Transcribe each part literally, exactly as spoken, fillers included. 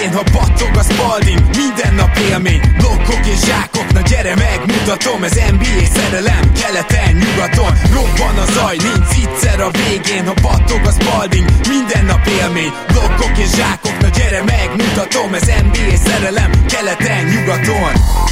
végén, ha battog a Spalding, minden nap élmény, blokkok és zsákok, na gyere megmutatom, ez en bé á szerelem, keleten, nyugaton, robban a zaj, nincs egyszer a végén, ha battog a Spalding, minden nap élmény, blokkok és zsákok, na gyere megmutatom, ez en bé á szerelem, keleten, nyugaton.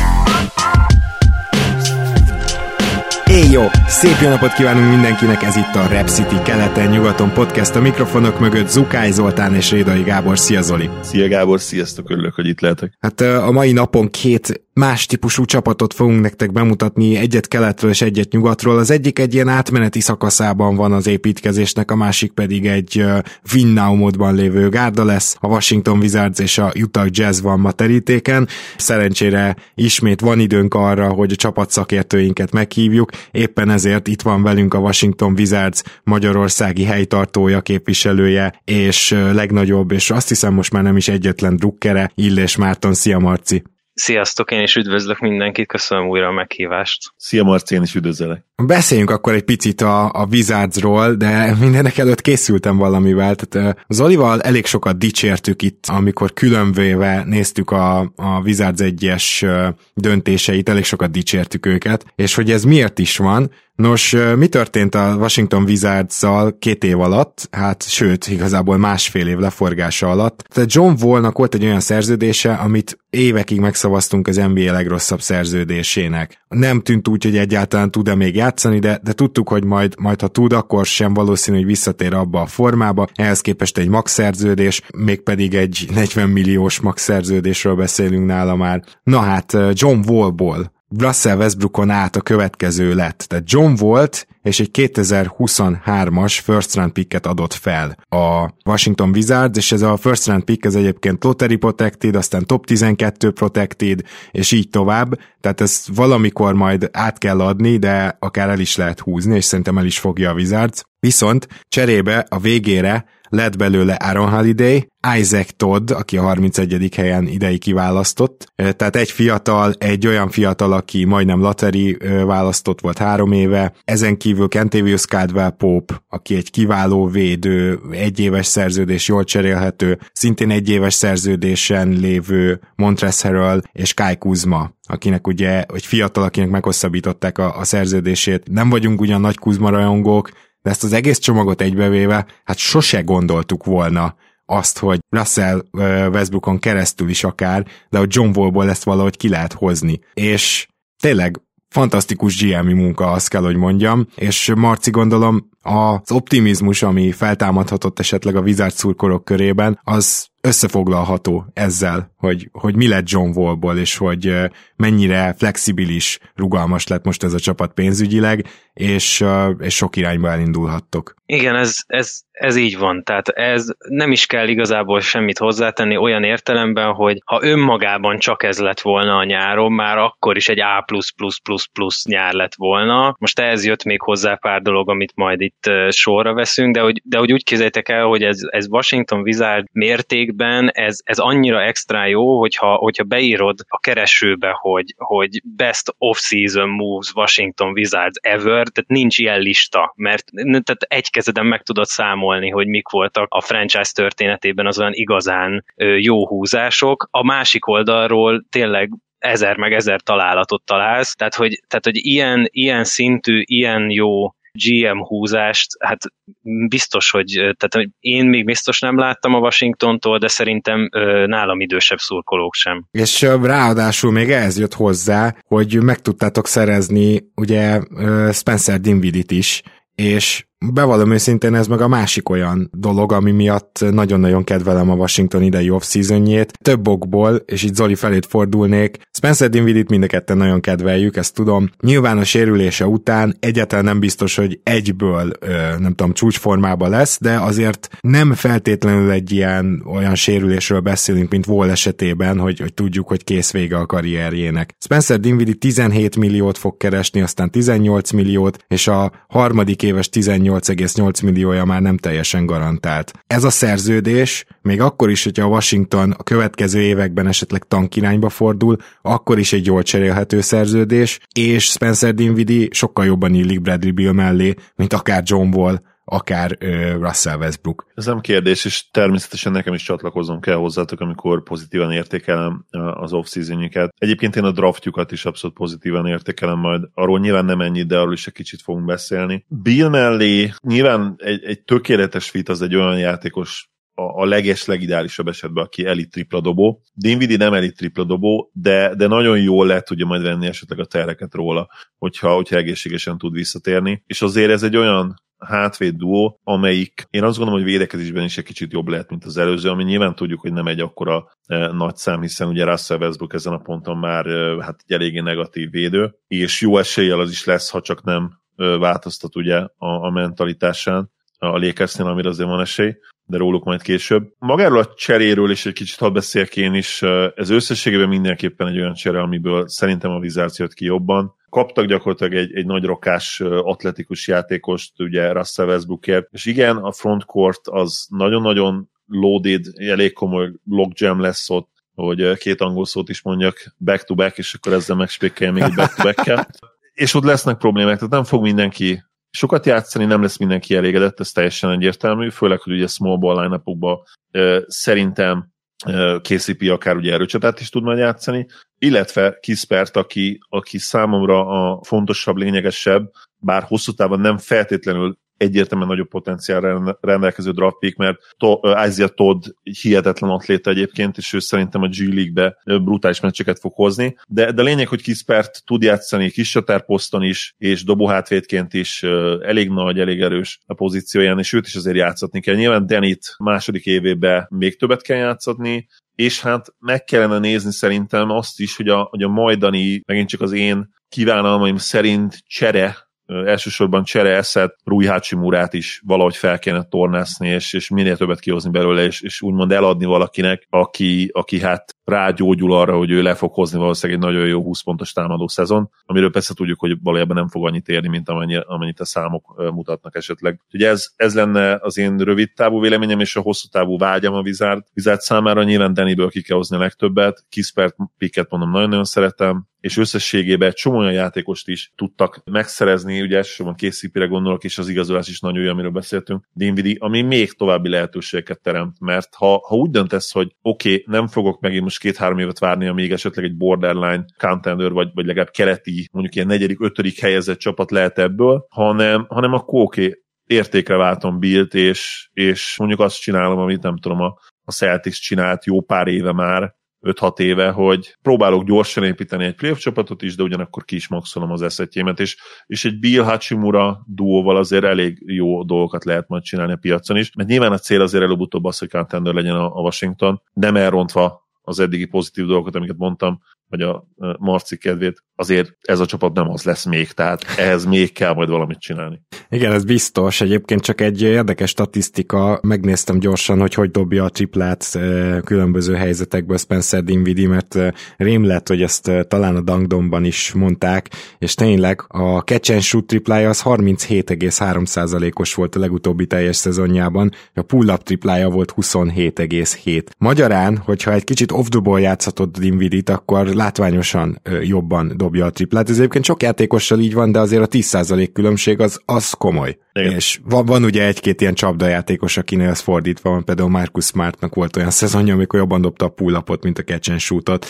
Éj jó! Szép jó napot kívánunk mindenkinek, ez itt a Rap City keleten-nyugaton podcast, a mikrofonok mögött Zukály Zoltán és Rédai Gábor. Szia Zoli! Szia Gábor, sziasztok, örülök, hogy itt lehetek. Hát a mai napon két más típusú csapatot fogunk nektek bemutatni, egyet keletről és egyet nyugatról. Az egyik egy ilyen átmeneti szakaszában van az építkezésnek, a másik pedig egy win now módban lévő gárda lesz. A Washington Wizards és a Utah Jazz van ma terítéken. Szerencsére ismét van időnk arra, hogy a csapat szakértőinket meghívjuk. Éppen ezért itt van velünk a Washington Wizards magyarországi helytartója, képviselője, és legnagyobb, és azt hiszem most már nem is egyetlen drukkere, Illés Márton. Szia Marci! Sziasztok, én is üdvözlök mindenkit, köszönöm újra a meghívást. Szia Marci, én is üdvözlök. Beszéljünk akkor egy picit a, a Wizardsról, de mindenek előtt készültem valamivel. Tehát Zolival elég sokat dicsértük itt, amikor különvéve néztük a, a Wizards egyes döntéseit, elég sokat dicsértük őket, és hogy ez miért is van. Nos, mi történt a Washington Wizardsszal két év alatt? Hát, sőt, igazából másfél év leforgása alatt. Tehát John Wallnak volt egy olyan szerződése, amit évekig megszavaztunk az en bé á legrosszabb szerződésének. Nem tűnt úgy, hogy egyáltalán tud-e még játszani, de, de tudtuk, hogy majd, majd ha tud, akkor sem valószínű, hogy visszatér abba a formába. Ehhez képest egy max szerződés, mégpedig egy negyven milliós max szerződésről beszélünk nála már. Na hát, John Wallból Russell Westbrookon át a következő lett. Tehát John Wallt és egy kétezer-huszonhármas first round picket adott fel a Washington Wizards, és ez a first round pick ez egyébként lottery protected, aztán top tizenkettő protected, és így tovább. Tehát ezt valamikor majd át kell adni, de akár el is lehet húzni, és szerintem el is fogja a Wizards. Viszont cserébe a végére lett belőle Aaron Holiday, Isaac Todd, aki a harmincegyedik helyen idei kiválasztott, tehát egy fiatal, egy olyan fiatal, aki majdnem lottery választott volt három éve, ezen kívül Kentavious Caldwell-Pope, aki egy kiváló védő, egy éves szerződés, jól cserélhető, szintén egy éves szerződésen lévő Montrezl Harrell és Kyle Kuzma, akinek ugye, egy fiatal, akinek meghosszabbították a, a szerződését. Nem vagyunk ugyan nagy Kuzma rajongók, de ezt az egész csomagot egybevéve, hát sose gondoltuk volna azt, hogy Russell Westbrookon keresztül is akár, de a John Wallból ezt valahogy ki lehet hozni. És tényleg fantasztikus gé em-i munka, azt kell, hogy mondjam, és Marci, gondolom az optimizmus, ami feltámadhatott esetleg a Wizards szurkolók körében, az összefoglalható ezzel, hogy, hogy mi lett John Wallból, és hogy mennyire flexibilis, rugalmas lett most ez a csapat pénzügyileg, és, és sok irányba elindulhattok. Igen, ez, ez, ez így van, tehát ez nem is kell igazából semmit hozzátenni olyan értelemben, hogy ha önmagában csak ez lett volna a nyáron, már akkor is egy A plusz plusz plusz plusz nyár lett volna. Most ehhez jött még hozzá pár dolog, amit majd itt sorra veszünk, de hogy, de hogy úgy képzeljétek el, hogy ez, ez Washington Wizard mértékben ez, ez annyira extra jó, hogyha, hogyha beírod a keresőbe, hogy, hogy best off-season moves Washington Wizards ever, tehát nincs ilyen lista, mert tehát egy kezeden meg tudod számolni, hogy mik voltak a franchise történetében az olyan igazán jó húzások. A másik oldalról tényleg ezer meg ezer találatot találsz, tehát hogy, tehát, hogy ilyen, ilyen szintű, ilyen jó gé em húzást, hát biztos, hogy, tehát, hogy én még biztos nem láttam a Washingtontól, de szerintem nálam idősebb szurkolók sem. És ráadásul még ehhez jött hozzá, hogy meg tudtátok szerezni ugye Spencer Dinwiddie-t is, és bevallom őszintén, ez meg a másik olyan dolog, ami miatt nagyon-nagyon kedvelem a Washington idei off-seasonjét. Több okból, és itt Zoli felét fordulnék, Spencer Dinwiddie-t mind a ketten nagyon kedveljük, ezt tudom. Nyilván a sérülése után egyáltalán nem biztos, hogy egyből, nem tudom, csúcsformában lesz, de azért nem feltétlenül egy ilyen olyan sérülésről beszélünk, mint Wall esetében, hogy, hogy tudjuk, hogy kész vége a karrierjének. Spencer Dinwiddie tizenhét milliót fog keresni, aztán tizennyolc milliót, és a harmadik éves tizennyolc egész nyolc milliója már nem teljesen garantált. Ez a szerződés, még akkor is, hogyha a Washington a következő években esetleg tankirányba fordul, akkor is egy jól cserélhető szerződés, és Spencer Dinwiddie sokkal jobban illik Bradley Beal mellé, mint akár John Wall, akár uh, Russell Westbrook. Ez nem kérdés, és természetesen nekem is csatlakoznom kell hozzátok, amikor pozitívan értékelem az off-seasonjüket. Egyébként én a draftjukat is abszolút pozitívan értékelem majd. Arról nyilván nem ennyi, de arról is egy kicsit fogunk beszélni. Bill mellé nyilván egy, egy tökéletes fit az egy olyan játékos, a, a leges, legideálisabb esetben, aki elit tripla dobó. Dinwiddie nem elit tripla dobó, de, de nagyon jól le tudja majd venni esetleg a terreket róla, hogyha, hogyha egészségesen tud visszatérni. És azért ez egy olyan hátvéd duó, amelyik én azt gondolom, hogy védekezésben is egy kicsit jobb lehet, mint az előző, ami nyilván tudjuk, hogy nem egy akkora e, nagy szám, hiszen ugye Russell Westbrook ezen a ponton már e, hát egy eléggé negatív védő, és jó eséllyel az is lesz, ha csak nem e, változtat ugye a, a mentalitásán a Lakersnél, amire azért van esély, de róluk majd később. Magáról a cseréről is egy kicsit hadd beszéljek én is, ez összességében mindenképpen egy olyan csere, amiből szerintem a Wizards jött ki jobban. Kaptak gyakorlatilag egy, egy nagy rokás atletikus játékost, ugye Russell Westbrookért, és igen, a frontcourt az nagyon-nagyon loaded, elég komoly logjam lesz ott, hogy két angol szót is mondjak, back-to-back, és akkor ezzel megspékeljem még egy back-to-back-kel. És ott lesznek problémák, tehát nem fog mindenki sokat játszani, nem lesz mindenki elégedett, ez teljesen egyértelmű, főleg, hogy ugye small ball line-upokban uh, szerintem uh, K C P akár ugye erőcsatát is tud majd játszani, illetve Kispert, aki, aki számomra a fontosabb, lényegesebb, bár hosszú távon nem feltétlenül egyértelműen nagyobb potenciálra rendelkező draft pick, mert to- Isaiah Todd hihetetlen atléta egyébként, és ő szerintem a G League-be brutális meccseket fog hozni, de, de lényeg, hogy Kispert tud játszani kis csatárposzton is, és dobóhátvédként is elég nagy, elég erős a pozícióján, és őt is azért játszatni kell. Nyilván Denit második évében még többet kell játszatni, és hát meg kellene nézni szerintem azt is, hogy a, hogy a majdani, megint csak az én kívánalmaim szerint csere, elsősorban csere eszet Rui Hachimurát is valahogy fel kellene tornászni, és, és minél többet kihozni belőle, és, és úgymond eladni valakinek, aki, aki hát rágyógyul arra, hogy ő le fog hozni valószínűleg egy nagyon jó húsz pontos támadó szezon, amiről persze tudjuk, hogy valójában nem fog annyit érni, mint amennyi, amennyit a számok mutatnak esetleg. Ugye ez, ez lenne az én rövid távú véleményem, és a hosszú távú vágyam a Wizard. Wizard számára nyilván Dannyből ki kell hozni a legtöbbet, Kispert picket mondom, nagyon-nagyon szeretem, és összességében csomó olyan játékost is tudtak megszerezni, ugye elsősorban K C P-re gondolok, és az igazolás is nagyon jó, amiről beszéltünk, Dinwiddie, ami még további lehetőségeket teremt, mert ha, ha úgy döntesz, hogy oké, okay, nem fogok megint most két-három évet várni, amíg esetleg egy borderline contender, vagy, vagy legalább keleti, mondjuk ilyen negyedik, ötödik helyezett csapat lehet ebből, hanem, hanem akkor oké, okay, értékre váltom Billt, és, és mondjuk azt csinálom, amit nem tudom, a, a Celtics csinált jó pár éve már, öt-hat éve, hogy próbálok gyorsan építeni egy playoff csapatot is, de ugyanakkor ki is maxolom az eszetjémet, és, és egy Bill Hachimura duóval azért elég jó dolgokat lehet majd csinálni a piacon is, mert nyilván a cél azért előbb-utóbb az, hogy contender legyen a, a Washington, nem elrontva az eddigi pozitív dolgokat, amiket mondtam, vagy a Marci kedvét, azért ez a csapat nem az lesz még, tehát ehhez még kell majd valamit csinálni. Igen, ez biztos. Egyébként csak egy érdekes statisztika, megnéztem gyorsan, hogy hogy dobja a triplát különböző helyzetekből Spencer Dinwiddie, mert rém lett, hogy ezt talán a Dunkdomban is mondták, és tényleg a catch and shoot triplája az harminchét egész három százalékos volt a legutóbbi teljes szezonjában, a pull-up triplája volt huszonhét egész hét. Magyarán, hogyha egy kicsit off the ball játszhatod Dinwiddie-t, akkor látványosan jobban dobja a triplát. Ez egyébként sok játékossal így van, de azért a tíz százalék különbség az, az komoly. Igen. És van, van ugye egy-két ilyen csapdajátékos, akinél ez fordítva van, például Marcus Smartnak volt olyan szezonja, amikor jobban dobta a pull-upot, mint a catch and shootot,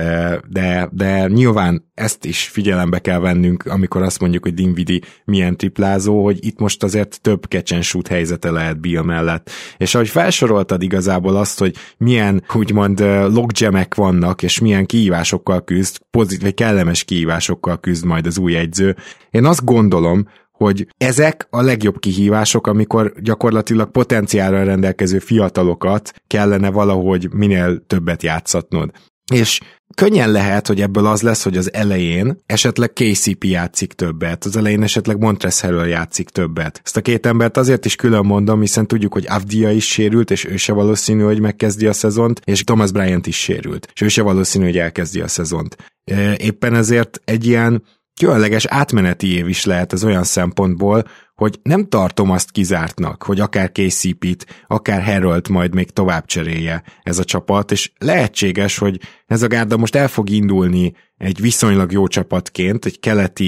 de, de nyilván ezt is figyelembe kell vennünk, amikor azt mondjuk, hogy Dinwiddie milyen triplázó, hogy itt most azért több catch and shoot helyzete lehet Bill mellett. És ahogy felsoroltad igazából azt, hogy milyen úgymond logjamek vannak, és milyen kihívásokkal küzd, pozitív vagy kellemes kihívásokkal küzd majd az új edző. Én azt gondolom, hogy ezek a legjobb kihívások, amikor gyakorlatilag potenciálra rendelkező fiatalokat kellene valahogy minél többet játszatnod. És könnyen lehet, hogy ebből az lesz, hogy az elején esetleg K C P játszik többet, az elején esetleg Montrezl Harrell játszik többet. Ezt a két embert azért is külön mondom, hiszen tudjuk, hogy Avdija is sérült, és ő se valószínű, hogy megkezdi a szezont, és Thomas Bryant is sérült, és ő se valószínű, hogy elkezdi a szezont. Éppen ezért egy ilyen különleges átmeneti év is lehet az olyan szempontból, hogy nem tartom azt kizártnak, hogy akár K C P-t, akár Harrellt majd még tovább cserélje ez a csapat, és lehetséges, hogy ez a gárda most el fog indulni egy viszonylag jó csapatként, egy keleti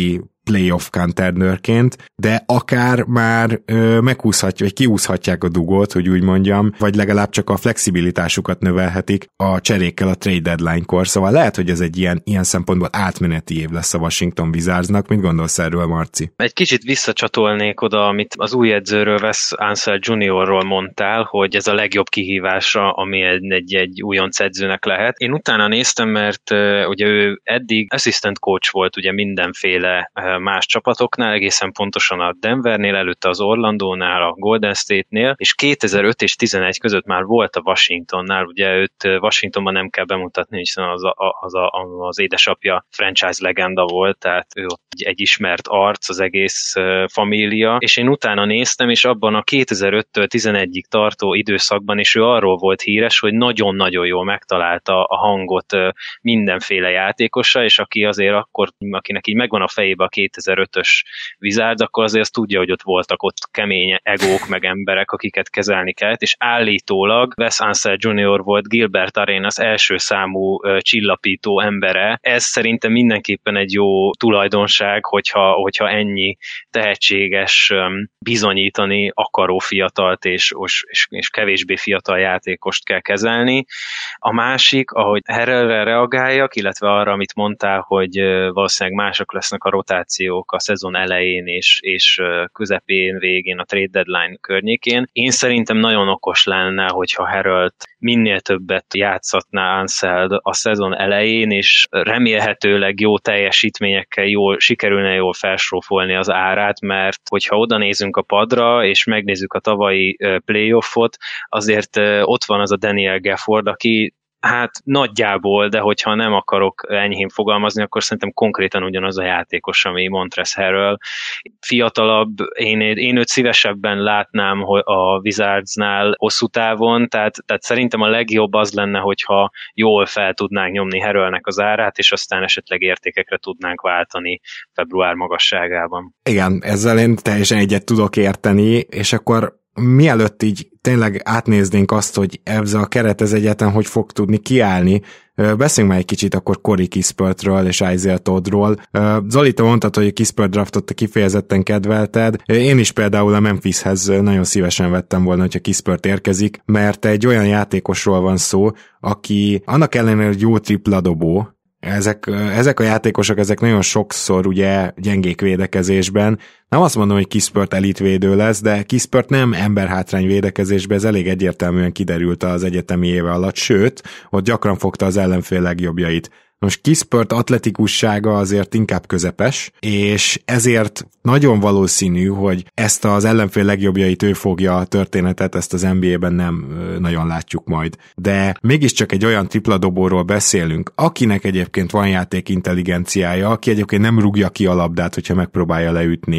playoff contendőrként, de akár már ö, meghúzhatja, vagy kiúzhatják a dugót, hogy úgy mondjam, vagy legalább csak a flexibilitásukat növelhetik a cserékkel a trade deadline-kor. Szóval lehet, hogy ez egy ilyen, ilyen szempontból átmeneti év lesz a Washington Wizardsnak. Mit gondolsz erről, Marci? Egy kicsit visszacsatolnék oda, amit az új edzőről, Wes Unseld juniorról mondtál, hogy ez a legjobb kihívása, ami egy, egy, egy újonc edzőnek lehet. Én utána néztem, mert uh, ugye ő eddig assistant coach volt ugye mindenféle uh, más csapatoknál, egészen pontosan a Denvernél, előtte az Orlandónál, a Golden State-nél, és kétezer-öt és tizenegy között már volt a Washingtonnál, ugye őt Washingtonban nem kell bemutatni, hiszen az, a, az, a, az édesapja franchise legenda volt, tehát ő ott egy, egy ismert arc, az egész uh, família, és én utána néztem, és abban a kétezer-öttől tizenegyig tartó időszakban is ő arról volt híres, hogy nagyon-nagyon jól megtalálta a hangot uh, mindenféle játékossal, és aki azért akkor, akinek így megvan a fejébe a kétezer-ötös Wizards, akkor azért azt tudja, hogy ott voltak ott kemény egók, meg emberek, akiket kezelni kellett, és állítólag Wes Unseld junior volt Gilbert Arenas első számú uh, csillapító embere. Ez szerintem mindenképpen egy jó tulajdonság, hogyha, hogyha ennyi tehetséges, um, bizonyítani akaró fiatalt és, és, és kevésbé fiatal játékost kell kezelni. A másik, ahogy Harrellre reagáljak, illetve arra, amit mondtál, hogy uh, valószínűleg mások lesznek a rotációk a szezon elején és, és uh, közepén, végén, a trade deadline környékén. Én szerintem nagyon okos lenne, hogyha Harrellt minél többet játszatná Unseld a szezon elején, és remélhetőleg jó teljesítményekkel jól, sikerülne jól felsrófolni az árát, mert hogyha oda nézünk a padra, és megnézzük a tavalyi playoffot, azért ott van az a Daniel Gafford, aki hát nagyjából, de hogyha nem akarok enyhén fogalmazni, akkor szerintem konkrétan ugyanaz a játékos, ami Montrezl Harrell. Fiatalabb, én, én őt szívesebben látnám a Wizardsnál hosszú távon, tehát, tehát szerintem a legjobb az lenne, hogyha jól fel tudnánk nyomni Harrellnek az árát, és aztán esetleg értékekre tudnánk váltani február magasságában. Igen, ezzel én teljesen egyet tudok érteni, és akkor mielőtt így tényleg átnéznénk azt, hogy ez a keret ez egyáltalán hogy fog tudni kiállni, beszéljünk már egy kicsit akkor Corey Kispertről és Isaiah Toddról. Zoli, te mondtad, hogy a Kispert draftot te kifejezetten kedvelted. Én is például a Memphishez nagyon szívesen vettem volna, hogyha Kispert érkezik, mert egy olyan játékosról van szó, aki annak ellenére, hogy jó tripladobó, Ezek, ezek a játékosok, ezek nagyon sokszor ugye gyengék védekezésben. Nem azt mondom, hogy Kispert elitvédő lesz, de Kispert nem emberhátrány védekezésben, ez elég egyértelműen kiderült az egyetemi éve alatt, sőt, ott gyakran fogta az ellenfél legjobbjait. Most Kispert atletikussága azért inkább közepes, és ezért nagyon valószínű, hogy ezt az ellenfél legjobbjait ő fogja a történetet, ezt az en bé á-ben nem nagyon látjuk majd. De mégiscsak egy olyan tripladobóról beszélünk, akinek egyébként van játék intelligenciája, aki egyébként nem rúgja ki a labdát, hogyha megpróbálja leütni,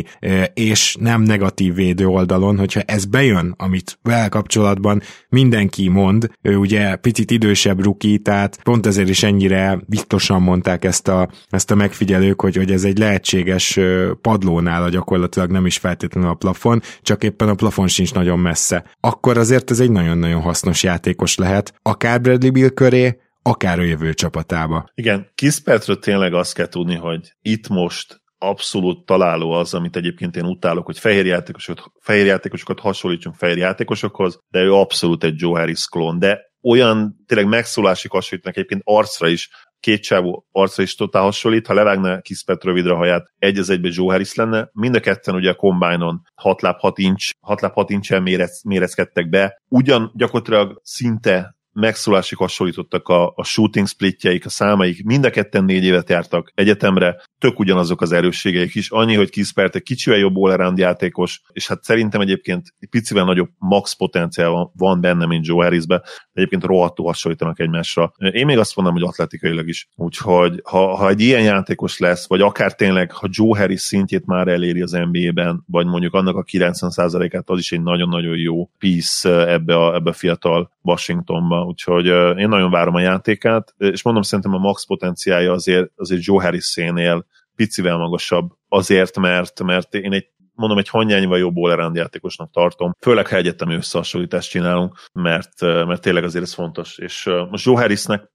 és nem negatív védő oldalon, hogyha ez bejön, amit vele kapcsolatban mindenki mond, ő ugye picit idősebb ruki, tehát pont ezért is ennyire biztosan mondták ezt a, ezt a megfigyelők, hogy, hogy ez egy lehetséges padlónál a gyakorlatilag nem is feltétlenül a plafon, csak éppen a plafon sincs nagyon messze. Akkor azért ez egy nagyon-nagyon hasznos játékos lehet, akár Bradley Beal köré, akár a jövő csapatába. Igen, Kispertről tényleg azt kell tudni, hogy itt most abszolút találó az, amit egyébként én utálok, hogy fehér játékosokat, fehér játékosokat hasonlítsunk fehér játékosokhoz, de ő abszolút egy Joe Harris klón, de olyan tényleg megszólásig hasonlítnak egyébként arcra is, két csávó arcra is totál hasonlít, ha levágna Kispert rövidre a haját, egy az egyben Joe Harris lenne, mind a ketten ugye a combine-on hat láb hat inch, hat láb hat inch-en mérec, méreckedtek be, ugyan gyakorlatilag szinte megszólásig hasonlítottak a, a shooting splitjeik, a számaik, mind a ketten négy évet jártak egyetemre, tök ugyanazok az erősségeik is, annyi, hogy Kispert egy kicsivel jobb all-around játékos, és hát szerintem egyébként egy picivel nagyobb max potenciál van, van benne, mint Joe Harrisbe, egyébként rohadtul hasonlítanak egymásra. Én még azt mondom, hogy atletikailag is. Úgyhogy ha, ha egy ilyen játékos lesz, vagy akár tényleg, ha Joe Harris szintjét már eléri az en bé á-ben, vagy mondjuk annak a kilencven százalékát, az is egy nagyon-nagyon jó piece ebbe a, ebbe a fiatal Washingtonba. Úgyhogy uh, én nagyon várom a játékát, és mondom, szerintem a max potenciálja azért, azért Joe Harris-énél picivel magasabb, azért, mert, mert én egy mondom, egy hangyányival jobb all-around játékosnak tartom, főleg ha egyetemi összehasonlítást csinálunk, mert, mert tényleg azért ez fontos. És most Joe Harrisnek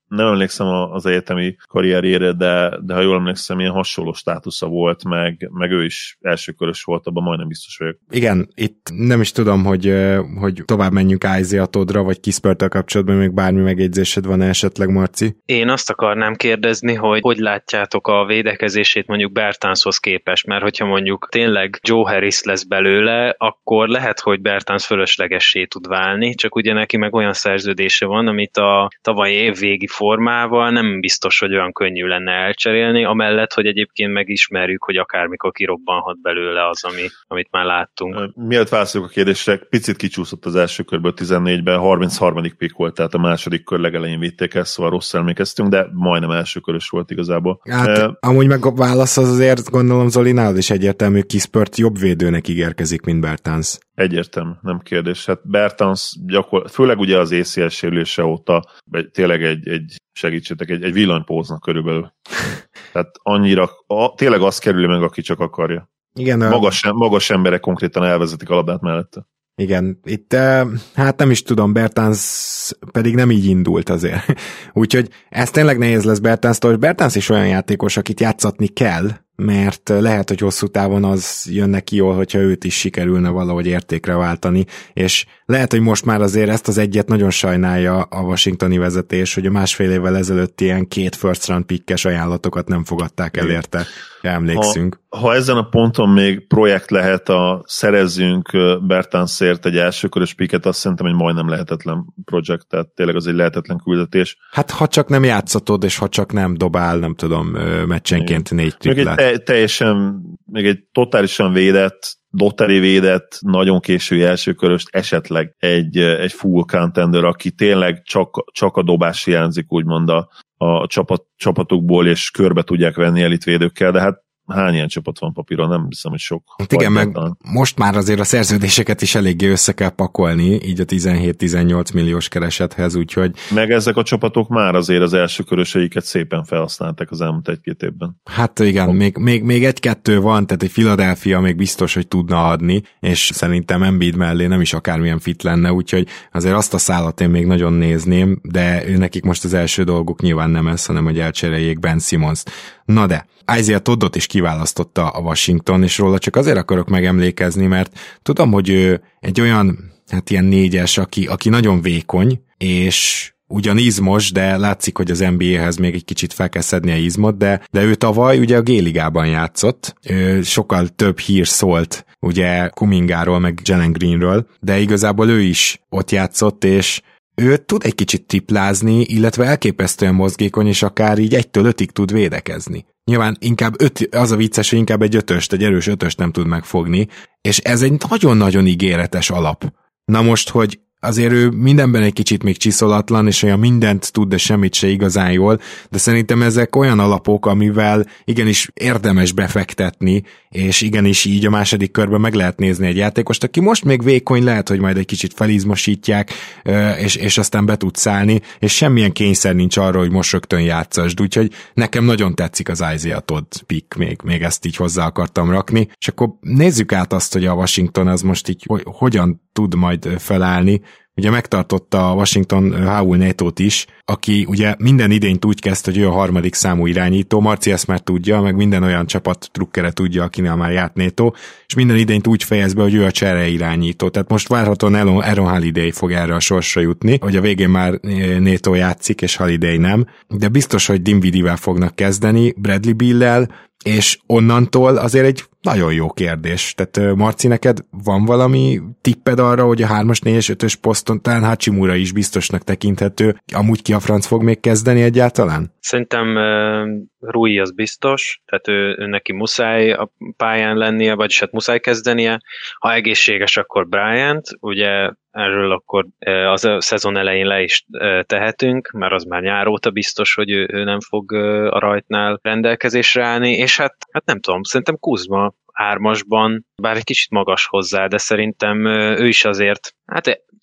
nem emlékszem az egyetemi karrierjére, de, de ha jól emlékszem, ilyen hasonló státusza volt, meg, meg ő is elsőkörös volt, abban majdnem biztos vagyok. Igen, itt nem is tudom, hogy, hogy tovább menjünk Isaiah Toddra, vagy Kisperttel kapcsolatban még bármi megjegyzésed van esetleg, Marci? Én azt akarnám kérdezni, hogy hogy látjátok a védekezését mondjuk Bertanshoz képest, mert hogyha mondjuk tényleg Joe Harris lesz belőle, akkor lehet, hogy Bertans fölöslegessé tud válni, csak ugye neki meg olyan szerződése van, amit a tavalyi évvégi formával nem biztos, hogy olyan könnyű lenne elcserélni, amellett, hogy egyébként megismerjük, hogy akármikor kirobbanhat belőle az, ami, amit már láttunk. Mielőtt válaszoljuk a kérdésre, picit kicsúszott az első körből tizennégyben, harmincharmadik pick volt, tehát a második kör legelején vitték el, szóval rossz emlékeztünk, de majdnem első körös volt igazából. Hát uh, amúgy meg a válasz az azért gondolom Zoli nálad is egyértelmű, Kispert jobb védőnek ígérkezik, mint Bertans. Egyértelmű, nem kérdés. Hát Bertans gyakor... főleg ugye az á cé el sérülése óta tényleg egy, egy segítsetek, egy, egy villanypóznak körülbelül. Tehát annyira, a, tényleg azt kerüli meg, aki csak akarja. Igen, magas, a... magas emberek konkrétan elvezetik a labdát mellette. Igen, itt hát nem is tudom, Bertans pedig nem így indult azért. Úgyhogy ez tényleg nehéz lesz Bertanstól, és Bertans is olyan játékos, akit játszatni kell, mert lehet, hogy hosszú távon az jön neki jól, hogyha őt is sikerülne valahogy értékre váltani, és lehet, hogy most már azért ezt az egyet nagyon sajnálja a washingtoni vezetés, hogy a másfél évvel ezelőtt ilyen két first round pickes ajánlatokat nem fogadták el érte, emlékszünk. Ha, ha ezen a ponton még projekt lehet a szerezzünk Bertansért egy elsőkörös picket, azt szerintem egy majdnem lehetetlen projekt, tehát tényleg az egy lehetetlen küldetés. Hát ha csak nem játszatod, és ha csak nem dobál, nem tudom, meccsenként négy triplát. Te, teljesen, még egy totálisan védett, lottery védett, nagyon késői elsőköröst, esetleg egy, egy full contender, aki tényleg csak, csak a dobás hiányzik, úgymond a, a csapat, csapatokból, és körbe tudják venni elitvédőkkel, de hát hány ilyen csapat van papíron, nem hiszem, hogy sok. Hát igen, meg most már azért a szerződéseket is eléggé össze kell pakolni, így a tizenhét-tizennyolc milliós keresethez, úgyhogy... Meg ezek a csapatok már azért az első köröseiket szépen felhasználták az elmúlt egy-két évben. Hát igen, oh. még, még, még egy-kettő van, tehát egy Philadelphia még biztos, hogy tudna adni, és szerintem Embiid mellé nem is akármilyen fit lenne, úgyhogy azért azt a szálat én még nagyon nézném, de ő nekik most az első dolguk nyilván nem ez, hanem hogy elcseréljék Ben Simmons-t. Na de, Isaiah Toddot is kiválasztotta a Washington, és róla csak azért akarok megemlékezni, mert tudom, hogy ő egy olyan, hát ilyen négyes, aki, aki nagyon vékony, és ugyan izmos, de látszik, hogy az en bé á-hez még egy kicsit fel kell szedni a izmot, de, de ő tavaly ugye a G-ligában játszott, ő sokkal több hír szólt ugye Kumingáról, meg Jalen Greenről, de igazából ő is ott játszott, és ő tud egy kicsit triplázni, illetve elképesztően mozgékony, és akár így egytől ötig tud védekezni. Nyilván inkább öt, az a vicces, hogy inkább egy ötöst, egy erős ötöst nem tud megfogni, és ez egy nagyon-nagyon ígéretes alap. Na most, hogy azért ő mindenben egy kicsit még csiszolatlan, és olyan mindent tud, de semmit se igazán jól, de szerintem ezek olyan alapok, amivel igenis érdemes befektetni, és igenis így a második körben meg lehet nézni egy játékost, aki most még vékony, lehet, hogy majd egy kicsit felizmosítják, és, és aztán be tud szállni, és semmilyen kényszer nincs arra, hogy most rögtön játszasd, úgyhogy nekem nagyon tetszik az Isaiah Todd pick, még, még ezt így hozzá akartam rakni, és akkor nézzük át azt, hogy a Washington az most így hogyan tud majd felállni. Ugye megtartotta a Washington Raul Netót is, aki ugye minden idényt úgy kezd, hogy ő a harmadik számú irányító, Marci ezt már tudja, meg minden olyan csapat trukkere tudja, akinél már járt Neto, és minden idényt úgy fejez be, hogy ő a csere irányító. Tehát most várhatóan Aaron Holiday fog erre a sorsra jutni, hogy a végén már Neto játszik, és Holiday nem, de biztos, hogy Dinwiddie-vel fognak kezdeni, Bradley Beal-lel, és onnantól azért egy nagyon jó kérdés. Tehát Marci, neked van valami tipped arra, hogy a hármas, négyes, ötös poszton talán Hachimura is biztosnak tekinthető, amúgy ki a franc fog még kezdeni egyáltalán? Szerintem uh, Rui az biztos, tehát ő, ő neki muszáj a pályán lennie, vagyis hát muszáj kezdenie. Ha egészséges, akkor Bryant, ugye erről akkor az a szezon elején le is tehetünk, mert az már nyár óta biztos, hogy ő, ő nem fog a rajtnál rendelkezésre állni, és hát, hát nem tudom, szerintem Kuzma hármasban, bár egy kicsit magas hozzá, de szerintem ő is azért, hát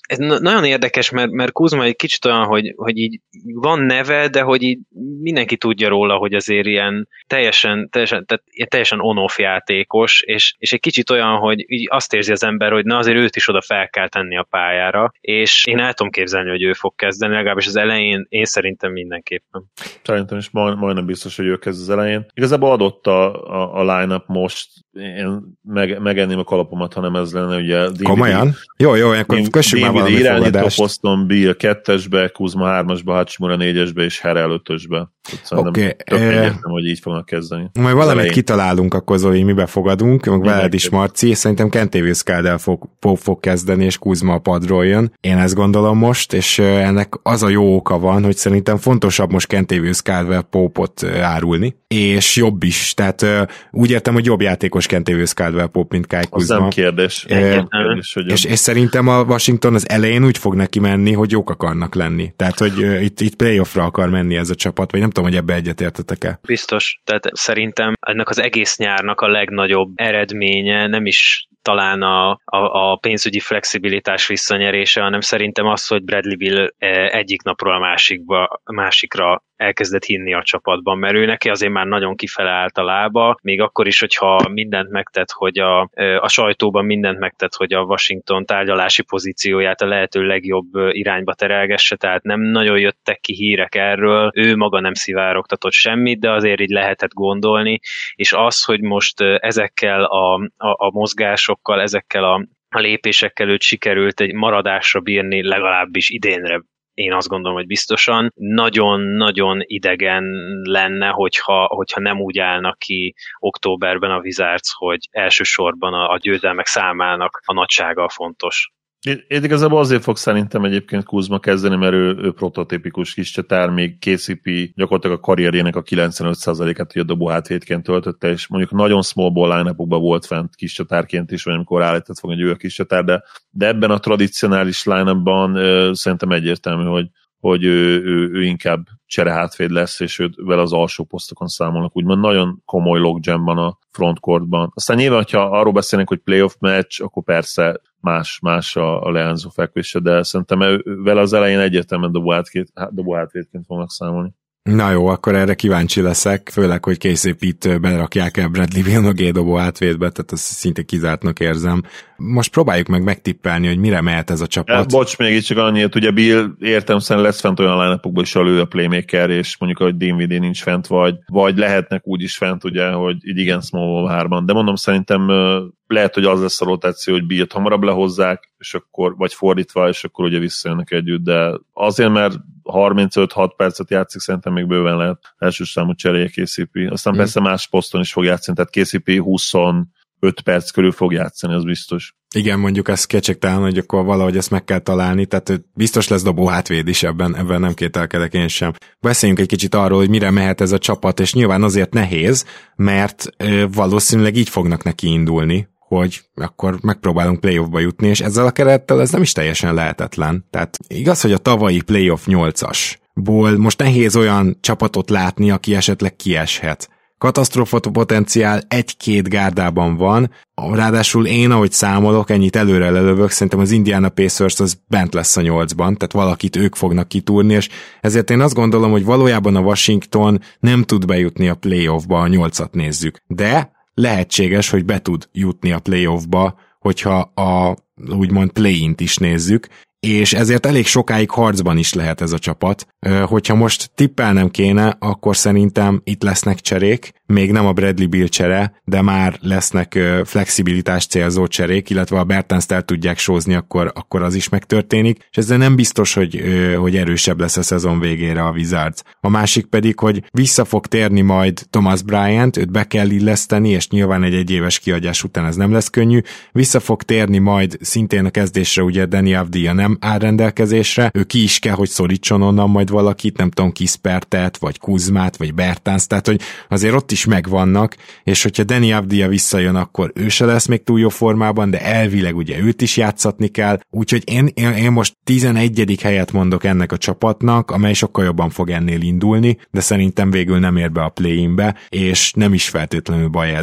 ez nagyon érdekes, mert, mert Kuzma egy kicsit olyan, hogy, hogy így van neve, de hogy így mindenki tudja róla, hogy azért ilyen teljesen, teljesen, tehát teljesen on-off játékos, és, és egy kicsit olyan, hogy így azt érzi az ember, hogy na azért őt is oda fel kell tenni a pályára, és én el tudom képzelni, hogy ő fog kezdeni, legalábbis az elején én szerintem mindenképpen. Szerintem is majd, majdnem biztos, hogy ő kezd az elején. Igazából adott a, a, a line-up most, én meg, megenném a kalapomat, hanem ez lenne ugye... Komolyan? Jó, jó, akkor kössük már valami irányító poszton, Bill kettesbe, Kuzma hármasba, Hachimura négyesbe és Harrell ötösbe. Szerintem okay. tök egyértelmű, hogy így fognak kezdeni. Majd valamit elején kitalálunk, akkor Zoli, mibe fogadunk, meg veled is Marci, szerintem Kentavious Caldwell fog, fog, fog kezdeni, és Kuzma a padról jön. Én ezt gondolom most, és ennek az a jó oka van, hogy szerintem fontosabb most Kentavious Caldwell Pope-ot árulni, és jobb is, tehát úgy értem, hogy jobb játékos Kentavious Caldwell Pope, mint Kyle Kuzma. Az nem kérdés. E, nem kérdés hogy és, és szerintem a Washington az elején úgy fog neki menni, hogy jók akarnak lenni. Tehát, hogy uh, itt, itt playoffra akar menni ez a csapat, vagy nem tudom, hogy ebbe egyetértetek-e. Biztos. Tehát szerintem ennek az egész nyárnak a legnagyobb eredménye nem is talán a, a, a pénzügyi flexibilitás visszanyerése, hanem szerintem az, hogy Bradley Beal egyik napról a másikba, másikra elkezdett hinni a csapatban, mert ő neki azért már nagyon kifele állt a lába, még akkor is, hogyha mindent megtett, hogy a, a sajtóban mindent megtett, hogy a Washington tárgyalási pozícióját a lehető legjobb irányba terelgesse, tehát nem nagyon jöttek ki hírek erről, ő maga nem szivárogtatott semmit, de azért így lehetett gondolni, és az, hogy most ezekkel a, a, a mozgásokkal, ezekkel a, a lépésekkel őt sikerült egy maradásra bírni, legalábbis idénre, én azt gondolom, hogy biztosan nagyon-nagyon idegen lenne, hogyha, hogyha nem úgy állnak ki októberben a Wizards, hogy elsősorban a, a győzelmek számának a nagysága fontos. Én igazából azért fog szerintem egyébként Kuzma kezdeni, mert ő, ő prototípikus kis csatár, még ká cé pé gyakorlatilag a karrierjének a kilencvenöt százalékát ugye dobó hátvédként töltötte, és mondjuk nagyon small ball line-upokban volt fent kis csatárként is, vagy amikor állított fogni, hogy ő a kis csatár, de, de ebben a tradicionális line-upban uh, szerintem egyértelmű, hogy hogy ő, ő, ő inkább cserehátvéd lesz, és őt vele az alsó posztokon számolnak. Úgymond nagyon komoly logjam van a frontcourtban. Aztán nyilván, ha arról beszélnek, hogy playoff match, akkor persze más, más a, a leányzó fekvése, de szerintem ő, vele az elején egyértelműen dobó hátvédként fognak számolni. Na jó, akkor erre kíváncsi leszek, főleg, hogy ká cé pét belerakják el Bradley Beal mögé dobó hátvédbe, tehát azt szinte kizártnak érzem. Most próbáljuk meg megtippelni, hogy mire mehet ez a csapat. Ja, bocs, még így csak annyit, ugye Bill értelemszerűen lesz fent olyan line-upokban is, ahol ő a playmaker, és mondjuk, hogy Dinwiddie nincs fent, vagy, vagy lehetnek úgy is fent, ugye, hogy így igen small hárman. De mondom, szerintem lehet, hogy az lesz a rotáció, hogy Billt hamarabb lehozzák, és akkor, vagy fordítva, és akkor ugye visszajönnek együtt, de azért, mert harmincöt-hat percet játszik, szerintem még bőven lehet első számú cseréje ká cé pé. Aztán mm. persze más poszton is fog játszani, tehát ká cé pé huszonöt perc körül fog játszani, az biztos. Igen, mondjuk ez kétségtelen, hogy akkor valahogy ezt meg kell találni, tehát biztos lesz dobó hátvéd is ebben, ebben nem kételkedek én sem. Beszéljünk egy kicsit arról, hogy mire mehet ez a csapat, és nyilván azért nehéz, mert ö, valószínűleg így fognak neki indulni, hogy akkor megpróbálunk playoffba jutni, és ezzel a kerettel ez nem is teljesen lehetetlen. Tehát igaz, hogy a tavalyi playoff nyolcasból most nehéz olyan csapatot látni, aki esetleg kieshet. Katasztrófa potenciál egy-két gárdában van, ráadásul én, ahogy számolok, ennyit előre lelövök, szerintem az Indiana Pacers az bent lesz a nyolcban, tehát valakit ők fognak kitúrni, és ezért én azt gondolom, hogy valójában a Washington nem tud bejutni a playoffba, a nyolcat nézzük. De lehetséges, hogy be tud jutni a playoffba, hogyha a úgymond play-int is nézzük, és ezért elég sokáig harcban is lehet ez a csapat. Hogyha most tippelnem kéne, akkor szerintem itt lesznek cserék, még nem a Bradley Beal csere, de már lesznek flexibilitás célzó cserék, illetve ha Bertenszt el tudják sózni, akkor, akkor az is megtörténik, és ezzel nem biztos, hogy, hogy erősebb lesz a szezon végére a Wizards. A másik pedig, hogy vissza fog térni majd Thomas Bryant, őt be kell illeszteni, és nyilván egy egyéves kiadás után ez nem lesz könnyű, vissza fog térni majd szintén a kezdésre ugye Deni Avdija nem áll rendelkezésre, ő ki is kell, hogy szorítson onnan majd valakit, nem tudom, Kispertet, vagy Kuzmát, vagy Bertans, tehát hogy azért ott is megvannak, és hogyha Deni Avdija visszajön, akkor ő se lesz még túl jó formában, de elvileg ugye őt is játszatni kell, úgyhogy én, én, én most tizenegyedik helyet mondok ennek a csapatnak, amely sokkal jobban fog ennél indulni, de szerintem végül nem ér be a play-inbe, és nem is feltétlenül baj ez.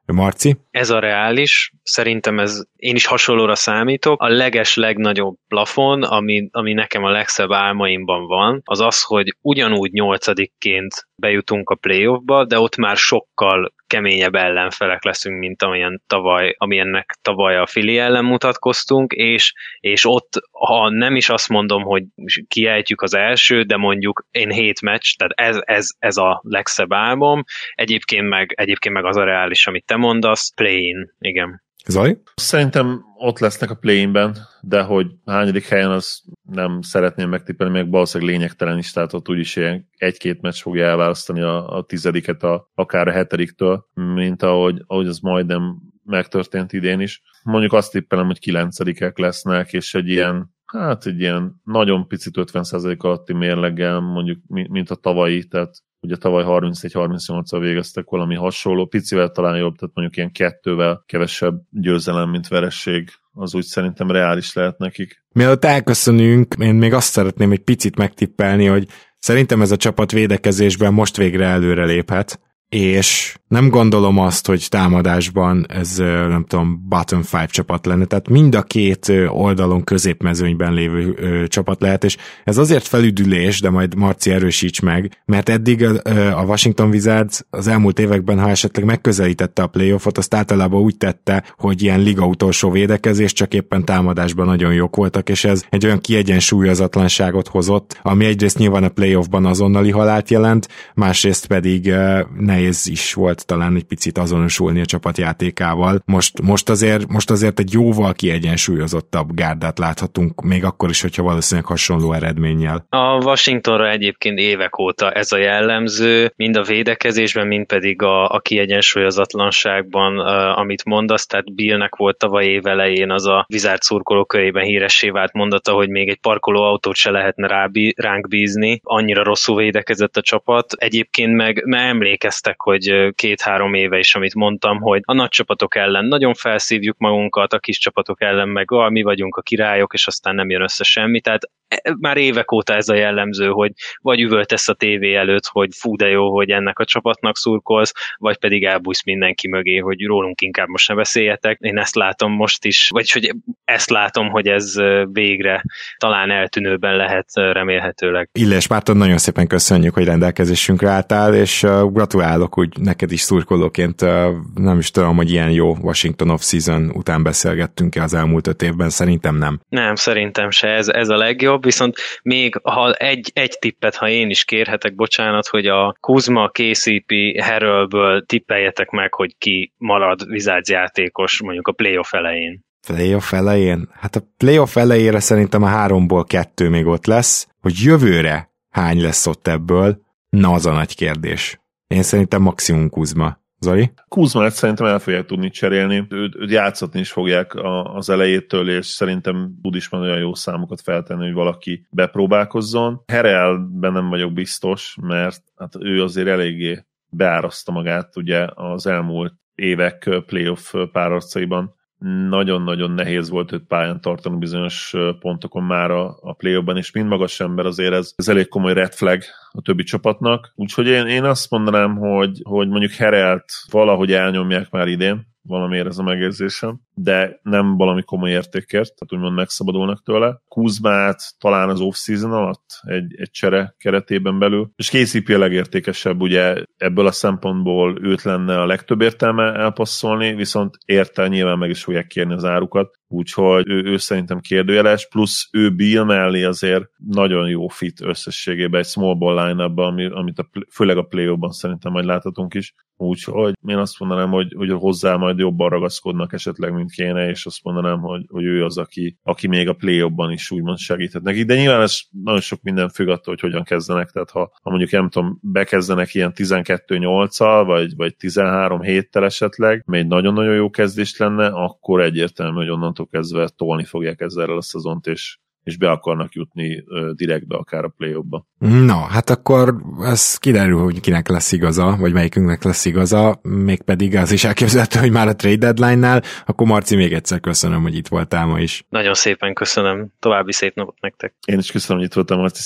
Marci? Ez a reális, szerintem ez, én is hasonlóra számítok. A leges legnagyobb plafon, ami, ami nekem a legszebb álmaimban van, az az, hogy ugyanúgy nyolcadikként bejutunk a playoffba, de ott már sokkal keményebb ellenfelek leszünk, mint amilyen tavaly, amilyennek tavaly a Philly ellen mutatkoztunk, és, és ott, ha nem is azt mondom, hogy kiejtjük az első, de mondjuk én hét meccs, tehát ez, ez, ez a legszebb álmom, egyébként meg, egyébként meg az a reális, amit te mondasz, play-in, igen. Zoli? Szerintem ott lesznek a play-inben, de hogy hányadik helyen, az nem szeretném megtippelni, meg valószínűleg lényegtelen is, tehát ott úgyis ilyen egy-két meccs fogja elválasztani a, a tizediket, a, akár a hetediktől, mint ahogy, ahogy az majdnem megtörtént idén is. Mondjuk azt tippelem, hogy kilencedikek lesznek, és egy ilyen, hát egy ilyen nagyon picit ötven százalék alatti mérleggel, mondjuk mint a tavalyi, tehát ugye tavaly harmincegy harmincnyolccal végeztek valami hasonló, picivel talán jobb, tehát mondjuk ilyen kettővel kevesebb győzelem, mint veresség, az úgy szerintem reális lehet nekik. Mielőtt elköszönünk, én még azt szeretném egy picit megtippelni, hogy szerintem ez a csapat védekezésben most végre előre léphet, és nem gondolom azt, hogy támadásban ez, nem tudom, bottom five csapat lenne, tehát mind a két oldalon középmezőnyben lévő csapat lehet, és ez azért felüdülés, de majd Marci erősíts meg, mert eddig a Washington Wizards az elmúlt években, ha esetleg megközelítette a playoffot, azt általában úgy tette, hogy ilyen liga utolsó védekezés, csak éppen támadásban nagyon jók voltak, és ez egy olyan kiegyensúlyozatlanságot hozott, ami egyrészt nyilván a playoffban azonnali halált jelent, másrészt pedig nehéz is volt talán egy picit azonosulni a csapatjátékával. Most, most, azért, most azért egy jóval kiegyensúlyozottabb gárdát láthatunk, még akkor is, hogyha valószínűleg hasonló eredménnyel. A Washingtonra egyébként évek óta ez a jellemző, mind a védekezésben, mind pedig a, a kiegyensúlyozatlanságban, uh, amit mondasz, tehát Billnek volt tavaly év elején az a Wizards szurkolók körében híressé vált mondata, hogy még egy parkoló autót se lehetne rá, ránk bízni, annyira rosszul védekezett a csapat. Egyébként meg, meg emlékeztek, hogy két-három éve is, amit mondtam, hogy a nagy csapatok ellen nagyon felszívjuk magunkat, a kis csapatok ellen meg ah, mi vagyunk a királyok, és aztán nem jön össze semmi, tehát már évek óta ez a jellemző, hogy vagy üvöltesz a tévé előtt, hogy fú de jó, hogy ennek a csapatnak szurkolsz, vagy pedig elbújsz mindenki mögé, hogy rólunk inkább most ne beszéljetek. Én ezt látom most is, vagyis hogy ezt látom, hogy ez végre talán eltűnőben lehet remélhetőleg. Illés Márton, nagyon szépen köszönjük, hogy rendelkezésünkre álltál, és gratulálok úgy neked is szurkolóként. Nem is tudom, hogy ilyen jó Washington off-season után beszélgettünk-e az elmúlt öt évben, szerintem nem. Nem, szerintem se, ez, ez a legjobb, viszont még ha egy, egy tippet, ha én is kérhetek, bocsánat, hogy a Kuzma, ká cé pé, Harrellből tippeljetek meg, hogy ki marad Wizards játékos mondjuk a playoff elején. Playoff elején? Hát a playoff elejére szerintem a háromból kettő még ott lesz, hogy jövőre hány lesz ott ebből, na az a nagy kérdés. Én szerintem maximum Kuzma. Zoli? Kuzmát szerintem el fogják tudni cserélni, őt, őt játszatni is fogják a, az elejétől, és szerintem tud is már olyan jó számokat feltenni, hogy valaki bepróbálkozzon. Harrellben nem vagyok biztos, mert hát ő azért eléggé beáraszta magát ugye az elmúlt évek playoff párharcaiban. Nagyon-nagyon nehéz volt őt pályán tartani bizonyos pontokon már a, a play-offban, és mind magas ember azért ez, ez elég komoly red flag a többi csapatnak. Úgyhogy én, én azt mondanám, hogy, hogy mondjuk Harrellt valahogy elnyomják már idén, valamiért ez a megérzésem, de nem valami komoly értékért, tehát úgymond megszabadulnak tőle. Kuzmát talán az off-season alatt egy, egy csere keretében belül, és ká cé pé a legértékesebb, ugye ebből a szempontból őt lenne a legtöbb értelme elpasszolni, viszont érte nyilván meg is fogják kérni az árukat, úgyhogy ő, ő szerintem kérdőjeles, plusz ő Bill mellé azért nagyon jó fit összességében egy small ball line-upban, amit a, főleg a play-offban szerintem majd láthatunk is, úgyhogy én azt mondanám, hogy, hogy hozzá majd jobban ragaszkodnak esetleg, mint kéne, és azt mondanám, hogy, hogy ő az, aki, aki még a play-offban is úgymond segíthet neki. De nyilván ez nagyon sok minden függ attól, hogy hogyan kezdenek, tehát ha, ha mondjuk nem tudom, bekezdenek ilyen tizenkettő nyolccal, vagy, vagy tizenhárom héttel esetleg, még nagyon-nagyon jó kezdés lenne, akkor egyértelmű, hogy onnantól kezdve tolni fogják ezzel a szezont, és és be akarnak jutni uh, direktbe akár a play-offba. Na, hát akkor ez kiderül, hogy kinek lesz igaza, vagy melyikünknek lesz igaza, mégpedig az is elképzelhető, hogy már a trade deadline-nál, akkor Marci, még egyszer köszönöm, hogy itt voltál ma is. Nagyon szépen köszönöm, további szép napot nektek. Én is köszönöm, hogy itt voltam, Marci, szia!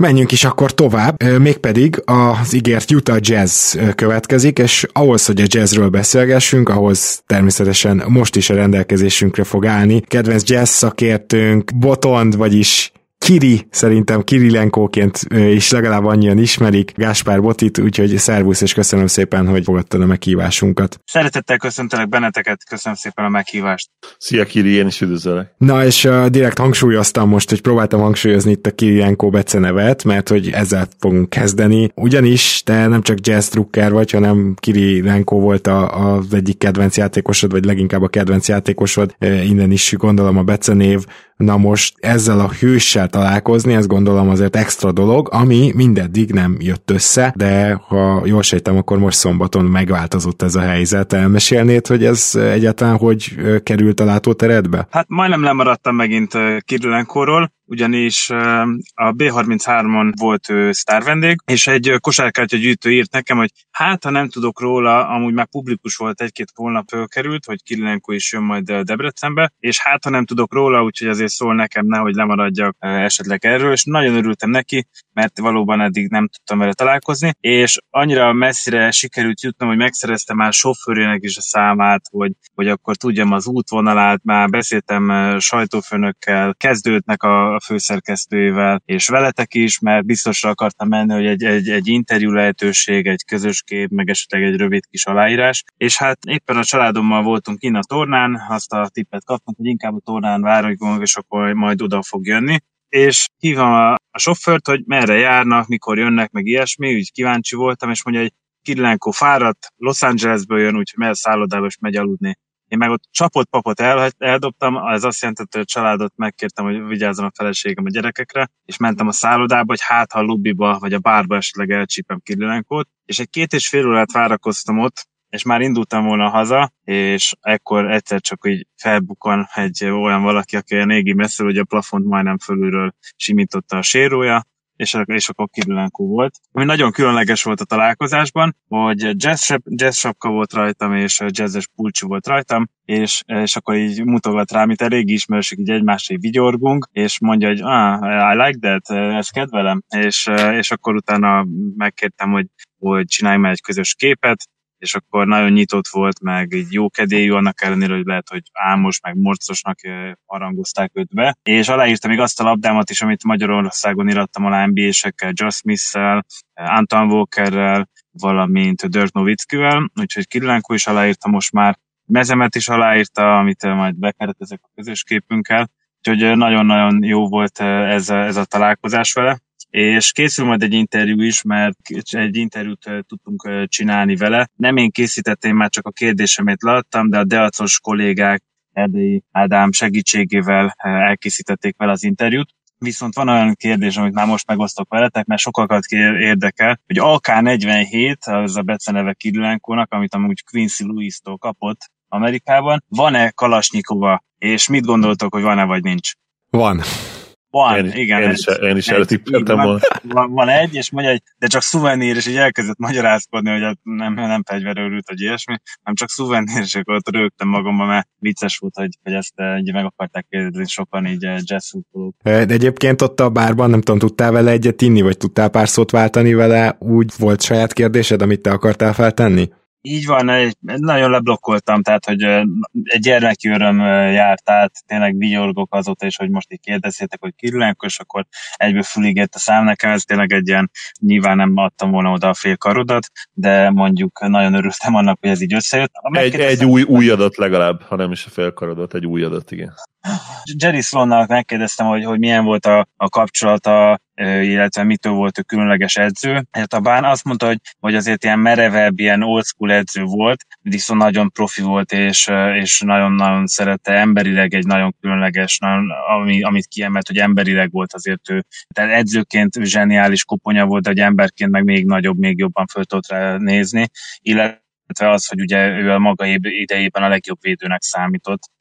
Menjünk is akkor tovább, mégpedig az ígért Utah Jazz következik, és ahhoz, hogy a jazzről beszélgessünk, ahhoz természetesen most is a rendelkezésünkre fog állni. Kedvenc jazz szakértőnk, Botond, vagyis Kiri, szerintem Kirilenkóként is legalább annyian ismerik, Gáspár Botit, úgyhogy szervusz, és köszönöm szépen, hogy fogadtad a meghívásunkat. Szeretettel köszöntelek benneteket, köszönöm szépen a meghívást. Szia Kiri, én is üdvözöllek. Na, és uh, direkt hangsúlyoztam most, hogy próbáltam hangsúlyozni itt a Kirilenko becenevet, mert hogy ezzel fogunk kezdeni. Ugyanis te nem csak jazz drukker vagy, hanem Kirilenko volt a, az egyik kedvenc játékosod, vagy leginkább a kedvenc játékosod, uh, innen is gondolom a becenév. Na most ezzel a hőssel találkozni, ez gondolom azért extra dolog, ami mindeddig nem jött össze, de ha jól sejtem, akkor most szombaton megváltozott ez a helyzet. Elmesélnéd, hogy ez egyáltalán hogy került a látóteredbe? Hát majdnem lemaradtam megint Kirilenkóról, ugyanis a bé harminchárom volt ő sztárvendég, és egy kosárkártya gyűjtő írt nekem, hogy hát, ha nem tudok róla, amúgy már publikus volt, egy-két holnap fölkerült, hogy Kirilenko is jön majd Debrecenbe, és hát, ha nem tudok róla, úgyhogy azért szól nekem, nehogy lemaradjak esetleg erről, és nagyon örültem neki, mert valóban eddig nem tudtam vele találkozni, és annyira messzire sikerült jutnom, hogy megszereztem már sofőrének is a számát, hogy, hogy akkor tudjam az útvonalát, már beszéltem sajtófőnökkel, kezdődnek a főszerkesztőjével, és veletek is, mert biztosra akartam menni, hogy egy, egy, egy interjú lehetőség, egy közös kép, meg esetleg egy rövid kis aláírás, és hát éppen a családommal voltunk kint a tornán, azt a tippet kaptunk, hogy inkább a tornán várjunk, és akkor majd oda fog jönni, és hívom a, a sofőrt, hogy merre járnak, mikor jönnek, meg ilyesmi, úgy kíváncsi voltam, és mondja, hogy Kirilenko fáradt, Los Angelesből jön, úgyhogy megy a szállodába, és megy aludni. Én meg ott csapott papot el, eldobtam, ez azt jelenti, hogy a családot megkértem, hogy vigyázzon a feleségem a gyerekekre, és mentem a szállodába, hogy hát ha a lobbyba vagy a bárba esetleg elcsípem Kirilenkót, és egy két és fél órát várakoztam ott, és már indultam volna haza, és ekkor egyszer csak így felbukkan egy olyan valaki, aki a égi messze, hogy a plafont majdnem fölülről simította a sérója, és, és akkor Kirilenko volt. Ami nagyon különleges volt a találkozásban, hogy jazz, jazz sapka volt rajtam, és jazzes pulcsi volt rajtam, és, és akkor így mutogat rá, mint elég ismerősök, így egymásra vigyorgunk, és mondja, hogy ah, I like that, ezt kedvelem, és, és akkor utána megkértem, hogy, hogy csinálj már egy közös képet, és akkor nagyon nyitott volt, meg így jókedélyű, annak ellenére, hogy lehet, hogy álmos, meg morcosnak harangozták őt be. És aláírtam még azt a labdámat is, amit Magyarországon irattam alá en bé á-sekkel, Josh Smith-szel, Anton Walkerrel, valamint Dirk Nowitzkivel, úgyhogy Kirilenko is aláírta most már, mezemet is aláírta, amit majd bekeretezek a közös képünkkel, úgyhogy nagyon-nagyon jó volt ez a, ez a találkozás vele. És készül majd egy interjú is, mert egy interjút tudtunk csinálni vele. Nem én készítettem, már csak a kérdésemét leadtam, de a deacos kollégák Erdei Ádám segítségével elkészítették vele az interjút. Viszont van olyan kérdés, amit már most megosztok veletek, mert sokakat érdekel, hogy á ká negyvenhét, az a beceneve Kirilenkónak, amit amúgy Quincy Lewis-tól kapott Amerikában. Van-e Kalasnyikova, és mit gondoltok, hogy van-e vagy nincs? Van. Van, én, igen. Én is, én is előtippeltem volna. Van, van egy, és mondja, hogy de csak szuvenír, és így elkezdett magyarázkodni, hogy nem, nem fegyverőrült, vagy ilyesmi, hanem csak szuvenír, és akkor ott rögtem magamban, mert vicces volt, hogy, hogy ezt így meg akarták kérdezni sokan így jazz-szurkolók. De egyébként ott a bárban, nem tudom, tudtál vele egyet inni, vagy tudtál pár szót váltani vele, úgy volt saját kérdésed, amit te akartál feltenni? Így van, egy, nagyon leblokkoltam, tehát, hogy egy gyermeki öröm járt át, tényleg vigyorgok azóta is, hogy most így kérdezhétek, hogy Kirilenko, és akkor egyből füligett a szám nekem, ez tényleg egy ilyen, nyilván nem adtam volna oda a fél karodat, de mondjuk nagyon örültem annak, hogy ez így összejött. Egy, egy új, új adat legalább, ha nem is a fél karodat, egy új adat, igen. Jerry Sloannak megkérdeztem, hogy, hogy milyen volt a, a kapcsolata, illetve mitől volt ő különleges edző. Hát a Bán azt mondta, hogy, hogy azért ilyen merevebb, ilyen old school edző volt, viszont nagyon profi volt, és, és nagyon-nagyon szerette emberileg egy nagyon különleges, nagyon, ami, amit kiemelt, hogy emberileg volt azért ő. Tehát edzőként zseniális koponya volt, de hogy emberként meg még nagyobb, még jobban föl tudott rá nézni, illetve az, hogy ugye ő a maga idejében a legjobb védőnek számított,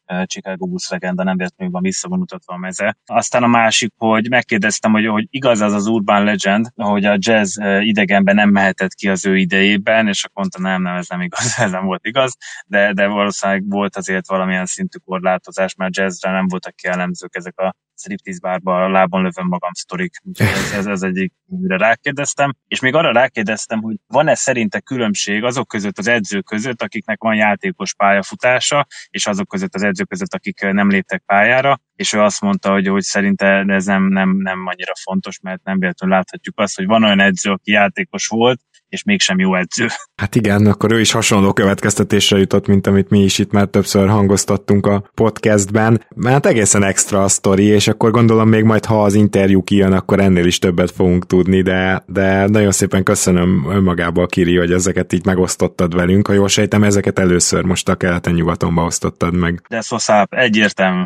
Chicago Bulls legenda, nem véletlenül van visszavonultatva a meze. Aztán a másik, hogy megkérdeztem, hogy, hogy igaz az az urban legend, hogy a Jazz idegenben nem mehetett ki az ő idejében, és akkor mondta, nem, nem, ez nem igaz, ez nem volt igaz, de, de valószínűleg volt azért valamilyen szintű korlátozás, mert Jazzre nem voltak jellemzők ezek a striptease bárba a lábon lövöm magam sztorik. Ez, ez, ez egyik, amire rákérdeztem. És még arra rákérdeztem, hogy van-e szerinte különbség azok között az edzők között, akiknek van játékos pályafutása, és azok között az edzők között, akik nem léptek pályára, és ő azt mondta, hogy, hogy szerinte ez nem, nem, nem annyira fontos, mert nem véletlenül láthatjuk azt, hogy van olyan edző, aki játékos volt, és mégsem jó edző. Hát igen, akkor ő is hasonló következtetésre jutott, mint amit mi is itt már többször hangoztattunk a podcastben. Hát egészen extra a sztori, és akkor gondolom még majd, ha az interjú kijön, akkor ennél is többet fogunk tudni, de, de nagyon szépen köszönöm önmagából, Kiri, hogy ezeket így megosztottad velünk. Ha jól sejtem, ezeket először most a keleten-nyugatonba osztottad meg. De szoszább, egyértelmű.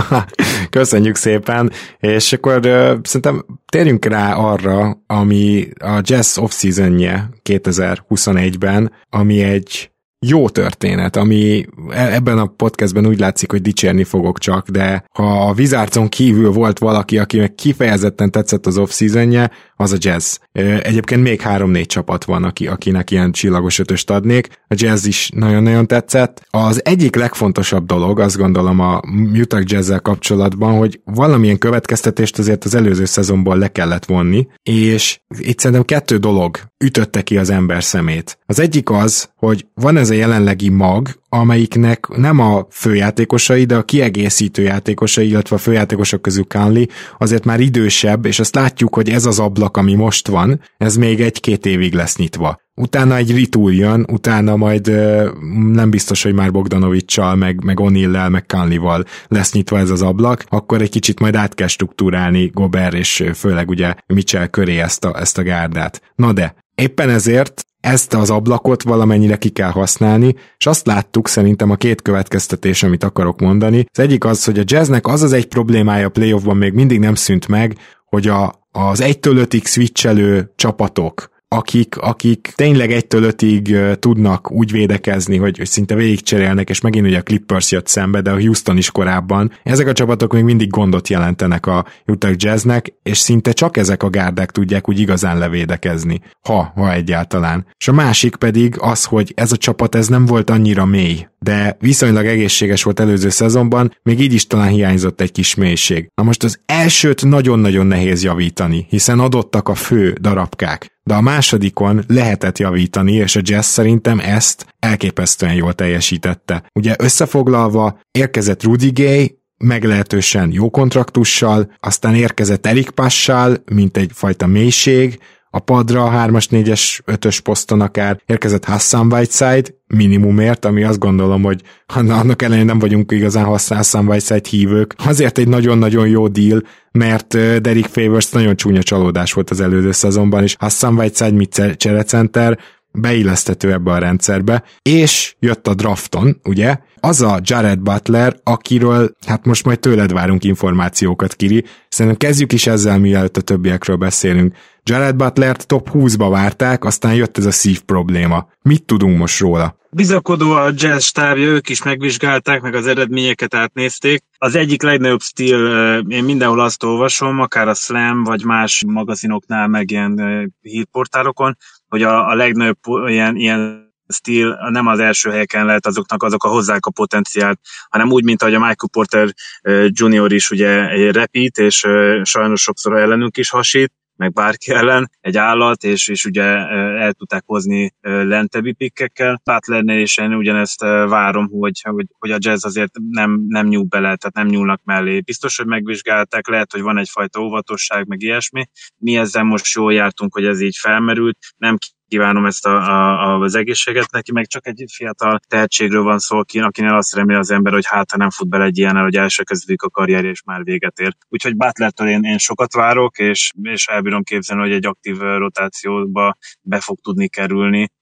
Köszönjük szépen, és akkor uh, szerintem térjünk rá arra, ami a Jazz off-seasonje kétezer-huszonegyben, ami egy jó történet, ami ebben a podcastben úgy látszik, hogy dicsérni fogok csak, de ha a Wizardson kívül volt valaki, aki meg kifejezetten tetszett az off-seasonje, az a Jazz. Egyébként még három-négy csapat van, aki, akinek ilyen csillagos ötöst adnék. A Jazz is nagyon-nagyon tetszett. Az egyik legfontosabb dolog, azt gondolom a Utah Jazz-zel kapcsolatban, hogy valamilyen következtetést azért az előző szezonból le kellett vonni, és itt szerintem kettő dolog ütötte ki az ember szemét. Az egyik az, hogy van ez a jelenlegi mag, amelyiknek nem a főjátékosai, de a kiegészítő játékosai, illetve a főjátékosok közül Conley azért már idősebb, és azt látjuk, hogy ez az ablak, ami most van, ez még egy-két évig lesz nyitva. Utána egy Ritul jön, utána majd ö, nem biztos, hogy már Bogdanovics-sal, meg, meg O'Neal-lel, meg Conley-val lesz nyitva ez az ablak, akkor egy kicsit majd át kell struktúrálni Gobert, és főleg ugye Mitchell köré ezt a, ezt a gárdát. Na de, éppen ezért ezt az ablakot valamennyire ki kell használni, és azt láttuk szerintem a két következtetés, amit akarok mondani. Az egyik az, hogy a Jazznek az az egy problémája a playoffban még mindig nem szűnt meg, hogy a, az egytől ötig switchelő csapatok, akik, akik tényleg egytől ötig uh, tudnak úgy védekezni, hogy, hogy szinte végigcserélnek, és megint ugye a Clippers jött szembe, de a Houston is korábban. Ezek a csapatok még mindig gondot jelentenek a Utah Jazznek, és szinte csak ezek a gárdák tudják úgy igazán levédekezni, ha, ha egyáltalán. És a másik pedig az, hogy ez a csapat ez nem volt annyira mély, de viszonylag egészséges volt előző szezonban, még így is talán hiányzott egy kis mélység. Na most az elsőt nagyon-nagyon nehéz javítani, hiszen adottak a fő darabkák, de a másodikon lehetett javítani, és a Jazz szerintem ezt elképesztően jól teljesítette. Ugye összefoglalva érkezett Rudy Gay, meglehetősen jó kontraktussal, aztán érkezett Eric Paschall, mint egyfajta mélység, a padra, hármas, négyes, ötös poszton akár érkezett Hassan Whiteside minimumért, ami azt gondolom, hogy annak ellenére nem vagyunk igazán Hassan Whiteside hívők. Azért egy nagyon-nagyon jó deal, mert Derek Favors nagyon csúnya csalódás volt az előző szezonban, és Hassan Whiteside mit cserecenter, beilleszthető ebbe a rendszerbe, és jött a drafton, ugye, az a Jared Butler, akiről, hát most majd tőled várunk információkat, Kiri, szerintem kezdjük is ezzel, mielőtt a többiekről beszélünk. Jared Butlert top húszba várták, aztán jött ez a szív probléma. Mit tudunk most róla? Bizakodó a Jazz stábja, ők is megvizsgálták, meg az eredményeket átnézték. Az egyik legnagyobb stíl, én mindenhol azt olvasom, akár a Slam, vagy más magazinoknál, meg ilyen hírportálokon, hogy a, a legnagyobb ilyen, ilyen stíl nem az első helyeken lehet azoknak, azok a hozzák a potenciált, hanem úgy, mint ahogy a Michael Porter junior is ugye repít, és sajnos sokszor ellenünk is hasít, meg bárki ellen, egy állat, és, és ugye el tudták hozni lentebbi pikkekkel. Butlernél is én ugyanezt várom, hogy, hogy, hogy a Jazz azért nem, nem nyúl bele, tehát nem nyúlnak mellé. Biztos, hogy megvizsgálták, lehet, hogy van egyfajta óvatosság, meg ilyesmi. Mi ezzel most jól jártunk, hogy ez így felmerült. Nem kívánom ezt a, a, az egészséget neki, meg csak egy fiatal tehetségről van szó, akinél azt reméli az ember, hogy hát ha nem fut bele egy ilyennel, hogy első kezdődik a karrierje, és már véget ér. Úgyhogy Butlertől én, én sokat várok, és, és elbírom képzelni, hogy egy aktív rotációba be fog tudni kerülni,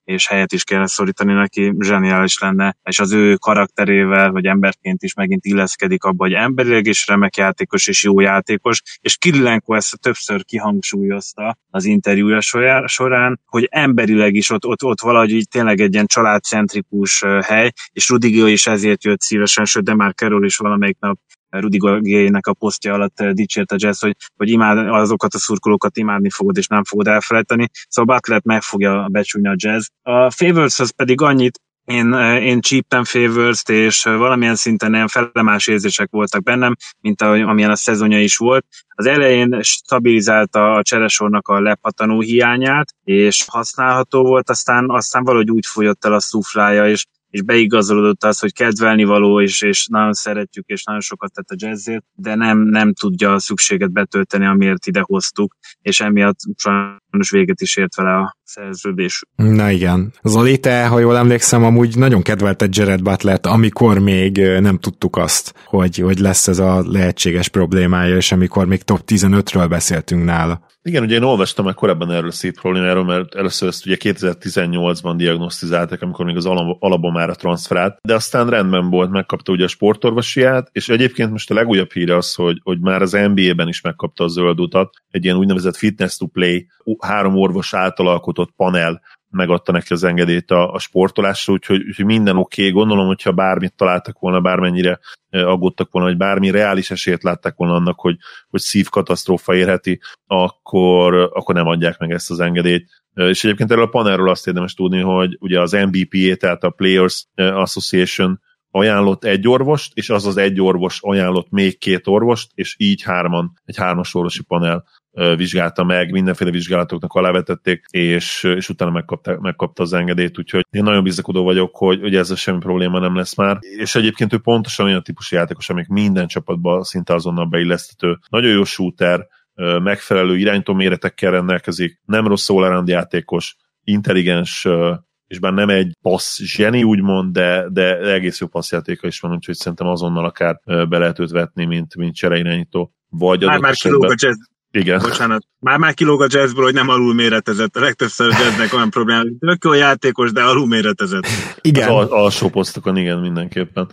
és helyet is kellene szorítani neki, zseniális lenne, és az ő karakterével, vagy emberként is megint illeszkedik abba, hogy emberileg is remek játékos, és jó játékos, és Kirilenko ezt többször kihangsúlyozta az interjúja során, hogy emberileg is ott, ott, ott valahogy így tényleg egy ilyen családcentrikus hely, és Rudiger is ezért jött szívesen, sőt, de már Carroll is valamelyik nap Rudiger-nek a posztja alatt dicsért a Jazz, hogy, hogy imád, azokat a szurkolókat imádni fogod, és nem fogod elfelejteni. Szóval Butler meg fogja becsülni a Jazz. A Favorshoz pedig annyit, én, én csíptem Favors-t, és valamilyen szinten ilyen felemás érzések voltak bennem, mint ahogy, amilyen a szezonja is volt. Az elején stabilizálta a cseresornak a lepattanó hiányát, és használható volt, aztán, aztán valahogy úgy folyott el a szuflája, és és beigazolódott az, hogy kedvelni való, és, és nagyon szeretjük, és nagyon sokat tett a Jazzért, de nem, nem tudja a szükséget betölteni, amiért ide hoztuk, és emiatt sajnos véget is ért vele a szerződés. Na igen. Zoli, te, ha jól emlékszem, amúgy nagyon kedvelte Jared Butlert, amikor még nem tudtuk azt, hogy, hogy lesz ez a lehetséges problémája, és amikor még top tizenötről beszéltünk nála. Igen, ugye én olvastam már korábban erről a szép problémáról, mert először ezt ugye kétezer-tizennyolcban diagnosztizálták, amikor még az Alabamára transferált, de aztán rendben volt, megkapta ugye a sportorvosiát, és egyébként most a legújabb híre az, hogy, hogy már az en bé á-ben is megkapta a zöld utat, egy ilyen úgynevezett fitness to play, három orvos által alkotott panel megadta neki az engedélyt a, a sportolásra, úgyhogy, úgyhogy minden oké, okay. Gondolom, hogyha bármit találtak volna, bármennyire aggódtak volna, hogy bármi reális esélyt látták volna annak, hogy, hogy szívkatasztrófa érheti, akkor, akkor nem adják meg ezt az engedélyt. És egyébként erről a panelről azt érdemes tudni, hogy ugye az en bé pé á, tehát a Players Association ajánlott egy orvost, és az az egy orvos ajánlott még két orvost, és így hárman, egy hármas orvosi panel vizsgálta meg, mindenféle vizsgálatoknak alávetették, és, és utána megkapta, megkapta az engedélyt, úgyhogy én nagyon bizakodó vagyok, hogy, hogy ezzel semmi probléma nem lesz már. És egyébként ő pontosan olyan típusú játékos, amik minden csapatban szinte azonnal beilleszthető. Nagyon jó shooter, megfelelő irányító méretekkel rendelkezik, nem rossz all-around játékos, intelligens, és bár nem egy passz zseni, úgymond, de, de egész jó passzjátéka is van, úgyhogy szerintem azonnal akár be lehet őt vetni, mint, mint csereirányító. Vagy már már kilóg a Jazz. Igen. Bocsánat. Már már kilóg a Jazzből, hogy nem alulméretezett. A legtöbbször a Jazznek olyan probléma, hogy tök jó játékos, de alulméretezett. Igen. Az al- alsó posztokon, igen, mindenképpen.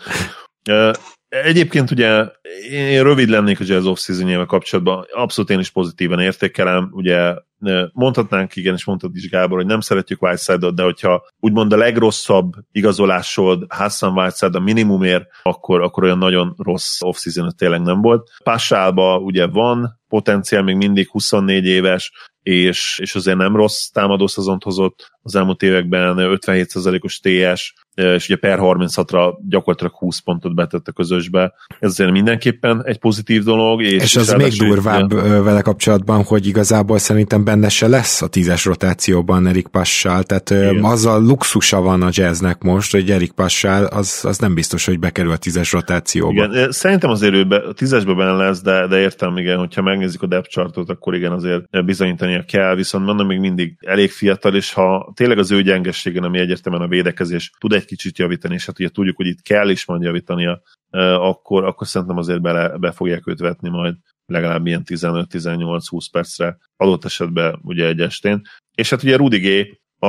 Egyébként ugye én rövid lennék a Jazz off-seasonjével kapcsolatban, abszolút én is pozitívan értékelem, ugye mondhatnánk, igen, és mondtad is Gábor, hogy nem szeretjük Whiteside-ot, de hogyha úgymond a legrosszabb igazolásod Hassan Whiteside a minimumért, akkor, akkor olyan nagyon rossz off-season tényleg nem volt. Passálba ugye van potenciál, még mindig huszonnégy éves, és, és azért nem rossz támadószezont hozott az elmúlt években, ötvenhét százalékos té es, és ugye per harmincatra gyakorlatilag húsz pontot betett a közösbe. Ez azért mindenképpen egy pozitív dolog. És, és az még durvább ugye, vele kapcsolatban, hogy igazából szerintem benne se lesz a tízes rotációban Erik Paschal, tehát igen. Az a luxusa van a Jazznek most, hogy Erik Paschal az, az nem biztos, hogy bekerül a tízes rotációba. Igen, szerintem azért ő be, a tízesben benne lesz, de, de értem, igen, hogyha megnézzük a depth chartot, akkor igen, azért bizonyítania kell, viszont mondom, még mindig elég fiatal, és ha tényleg az ő gyengességen, ami egyértelműen a védekezés, tud egy kicsit javítani, és hát ugye tudjuk, hogy itt kell is majd javítania, akkor, akkor szerintem azért bele, be fogják őt vetni majd legalább ilyen tizenöt-tizennyolc-húsz percre, adott esetben ugye egy estén. És hát ugye Rudiger,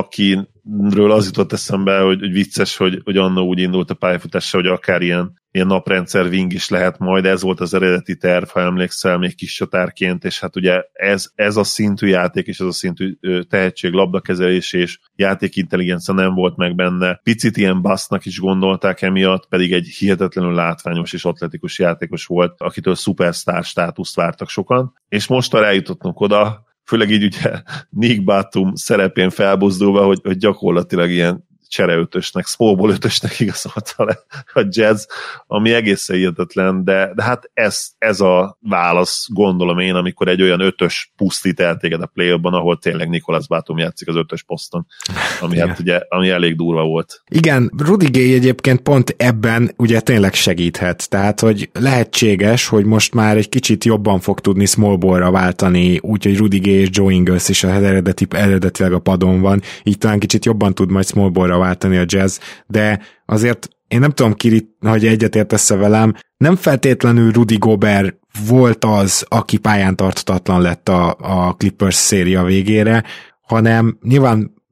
akiről az jutott eszembe, hogy, hogy vicces, hogy, hogy annó úgy indult a pályafutása, hogy akár ilyen, ilyen naprendszer wing is lehet majd, ez volt az eredeti terv, ha emlékszel, még kis csatárként, és hát ugye ez, ez a szintű játék, és ez a szintű tehetség, labdakezelés és játékintelligencia nem volt meg benne. Picit ilyen basznak is gondolták emiatt, pedig egy hihetetlenül látványos és atletikus játékos volt, akitől szupersztár státuszt vártak sokan, és most arra eljutottunk oda, főleg így ugye Nick Batum szerepén felbuzdulva, hogy, hogy gyakorlatilag ilyen csereötösnek, smallball ötösnek igazolta le a Jazz, ami egészen hihetetlen, de, de hát ez, ez a válasz, gondolom én, amikor egy olyan ötös pusztít el téged a play-ban, ahol tényleg Nicholas Batum játszik az ötös poszton, ami, hát ugye, ami elég durva volt. Igen, Rudiger egyébként pont ebben ugye tényleg segíthet, tehát hogy lehetséges, hogy most már egy kicsit jobban fog tudni smallballra váltani, úgyhogy Rudiger és Joe Ingles is eredeti, eredetileg a padon van, így talán kicsit jobban tud majd smallballra váltani a Jazz, de azért én nem tudom, Kiri, hogy egyetértesz-e velem, nem feltétlenül Rudy Gobert volt az, aki pályán tarthatatlan lett a, a Clippers széria végére, hanem nyilván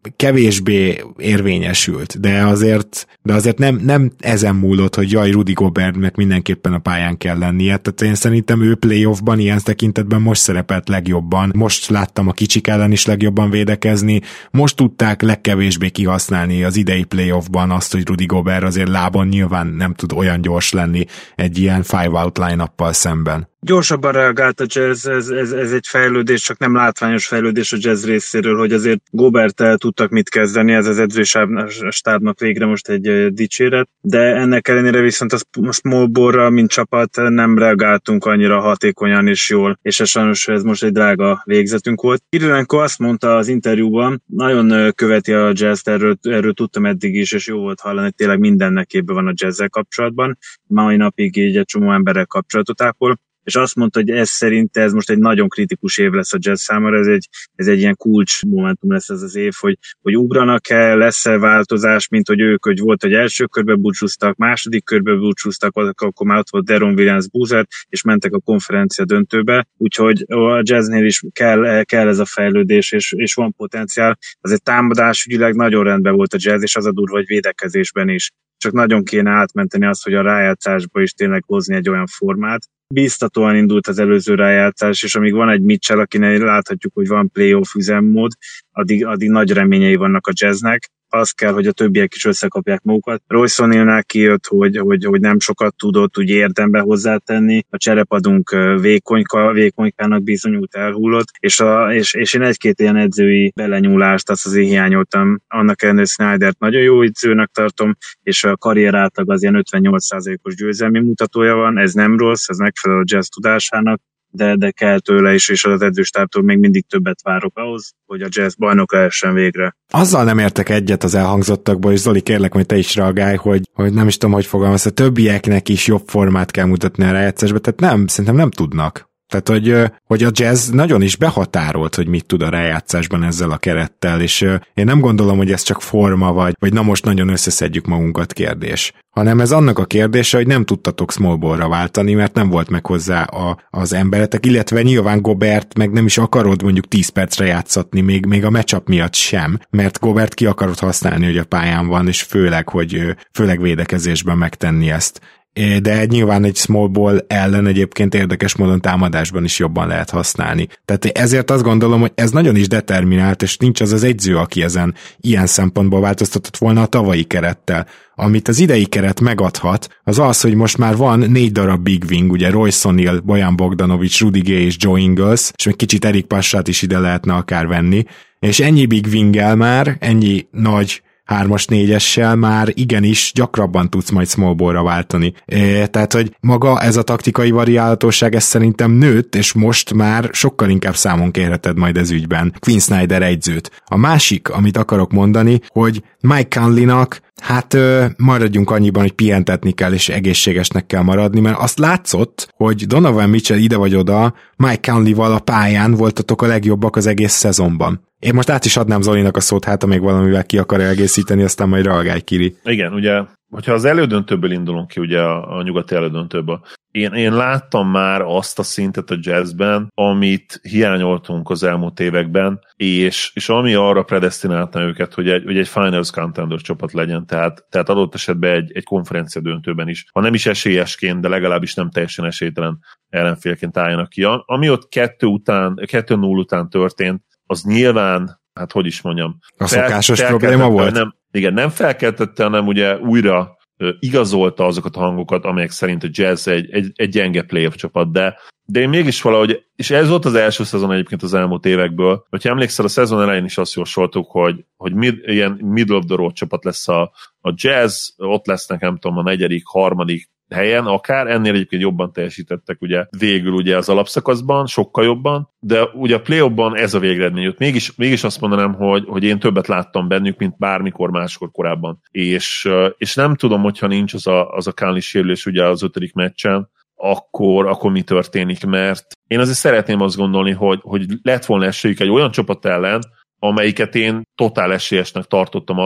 kevésbé érvényesült, de azért, de azért nem, nem ezen múlott, hogy jaj, Rudy Gobertnek mindenképpen a pályán kell lennie, tehát én szerintem ő playoffban ilyen tekintetben most szerepelt legjobban, most láttam a kicsik ellen is legjobban védekezni, most tudták legkevésbé kihasználni az idei playoffban azt, hogy Rudy Gobert azért lábon nyilván nem tud olyan gyors lenni egy ilyen five-out line-uppal szemben. Gyorsabban reagált a Jazz, ez, ez, ez egy fejlődés, csak nem látványos fejlődés a Jazz részéről, hogy azért Gobert-tel tudtak mit kezdeni, ez az edzőstábnak végre most egy dicséret, de ennek ellenére viszont a small ball-ra, mint csapat nem reagáltunk annyira hatékonyan és jól, és ez sajnos ez most egy drága végzetünk volt. Kirilenko azt mondta az interjúban, nagyon követi a Jazz-t, erről, erről tudtam eddig is, és jó volt hallani, hogy tényleg mindennek képbe van a Jazz-zel kapcsolatban, mai napig így egy csomó emberrel kapcsolatot ápol, és azt mondta, hogy ez szerint ez most egy nagyon kritikus év lesz a Jazz számára, ez egy, ez egy ilyen kulcs momentum lesz ez az év, hogy, hogy ugranak-e, lesz-e változás, mint hogy ők, hogy volt, hogy első körbe búcsúztak, második körbe búcsúztak, akkor már ott volt Deron Williams Boozer, és mentek a konferencia döntőbe, úgyhogy a Jazznél is kell, kell ez a fejlődés, és, és van potenciál. Azért támadásügyileg nagyon rendben volt a Jazz, és az a durva, hogy védekezésben is. Csak nagyon kéne átmenteni azt, hogy a rájátszásba is tényleg hozni egy olyan formát. Bíztatóan indult az előző rájátszás, és amíg van egy Mitchell, akinek láthatjuk, hogy van playoff üzemmód, addig, addig nagy reményei vannak a Jazznek. Az kell, hogy a többiek is összekapják magukat. Royce O'Nealnál kijött, hogy, hogy, hogy nem sokat tudott úgy érdembe hozzátenni. A cserepadunk vékonyka, vékonykának bizonyult, elhullott, és, a, és, és én egy-két ilyen edzői belenyúlást azt azért hiányoltam. Annak ellenére Snydert nagyon jó edzőnek tartom, és a karrier átlag az ilyen ötvennyolc százalékos győzelmi mutatója van. Ez nem rossz, ez megfelel a Jazz tudásának, de, de kell tőle is, és az edzőstábtól még mindig többet várok ahhoz, hogy a Jazz bajnok lehessen végre. Azzal nem értek egyet az elhangzottakból, és Zoli, kérlek, hogy te is reagálj, hogy, hogy nem is tudom, hogy fogalmaz, a többieknek is jobb formát kell mutatni a rájátszásba, tehát nem, szerintem nem tudnak. Tehát, hogy, hogy a Jazz nagyon is behatárolt, hogy mit tud a rájátszásban ezzel a kerettel, és én nem gondolom, hogy ez csak forma, vagy, vagy na most nagyon összeszedjük magunkat kérdés, hanem ez annak a kérdése, hogy nem tudtatok small ballra váltani, mert nem volt meg hozzá a, az emberetek, illetve nyilván Gobert meg nem is akarod mondjuk tíz percre játszatni, még, még a matchup miatt sem, mert Gobert ki akarod használni, hogy a pályán van, és főleg, hogy főleg védekezésben megtenni ezt. De nyilván egy small ball ellen egyébként érdekes módon támadásban is jobban lehet használni. Tehát ezért azt gondolom, hogy ez nagyon is determinált, és nincs az az egyző, aki ezen ilyen szempontból változtatott volna a tavalyi kerettel. Amit az idei keret megadhat, az az, hogy most már van négy darab big wing, ugye Royce O'Neal, Bojan Bogdanovic, Rudy Gay és Joe Ingles, és még kicsit Erik Paschát is ide lehetne akár venni, és ennyi big winggel már, ennyi nagy hármas, négyessel már igenis gyakrabban tudsz majd small ballra váltani. É, tehát, hogy maga ez a taktikai variálhatóság, ez szerintem nőtt, és most már sokkal inkább számon kérheted majd ez ügyben Quinn Snyder egyzőt. A másik, amit akarok mondani, hogy Mike Conleynak hát ö, maradjunk annyiban, hogy pihentetni kell, és egészségesnek kell maradni, mert azt látszott, hogy Donovan Mitchell ide vagy oda, Mike Conleyval a pályán voltatok a legjobbak az egész szezonban. Én most át is adnám Zolinak a szót, hát ha még valamivel ki akar egészíteni, aztán majd reagálj, Kiri. Igen, ugye, hogyha az elődöntőből indulunk ki, ugye a, a nyugati elődöntőből, én, én láttam már azt a szintet a Jazzben, amit hiányoltunk az elmúlt években, és, és ami arra predesztinálta őket, hogy egy, hogy egy finals contender csapat legyen, tehát, tehát adott esetben egy, egy konferencia döntőben is. Ha nem is esélyesként, de legalábbis nem teljesen esélytelen ellenfélként álljanak ki. Ami ott kettő után, kettő null után történt, az nyilván, hát hogy is mondjam. A szokásos probléma volt? Nem, igen, nem felkeltette, hanem ugye újra uh, igazolta azokat a hangokat, amelyek szerint a Jazz egy, egy, egy gyenge playoff csapat, de, de én mégis valahogy, és ez volt az első szezon egyébként az elmúlt évekből, hogyha emlékszel, a szezon elején is azt jósoltuk, hogy, hogy mid, ilyen middle of the road csapat lesz a, a Jazz, ott lesznek, nem tudom, a negyedik, harmadik helyen, akár ennél egyébként jobban teljesítettek ugye végül ugye az alapszakaszban, sokkal jobban, de ugye a play-offban ez a végeredmény jött. Mégis, mégis azt mondanám, hogy, hogy én többet láttam bennük, mint bármikor máskor korábban. És, és nem tudom, hogyha nincs az a, az a Conley sérülés ugye az ötödik meccsen, akkor, akkor mi történik, mert én azért szeretném azt gondolni, hogy, hogy lett volna esélyük egy olyan csapat ellen, amelyiket én totál esélyesnek tartottam addig,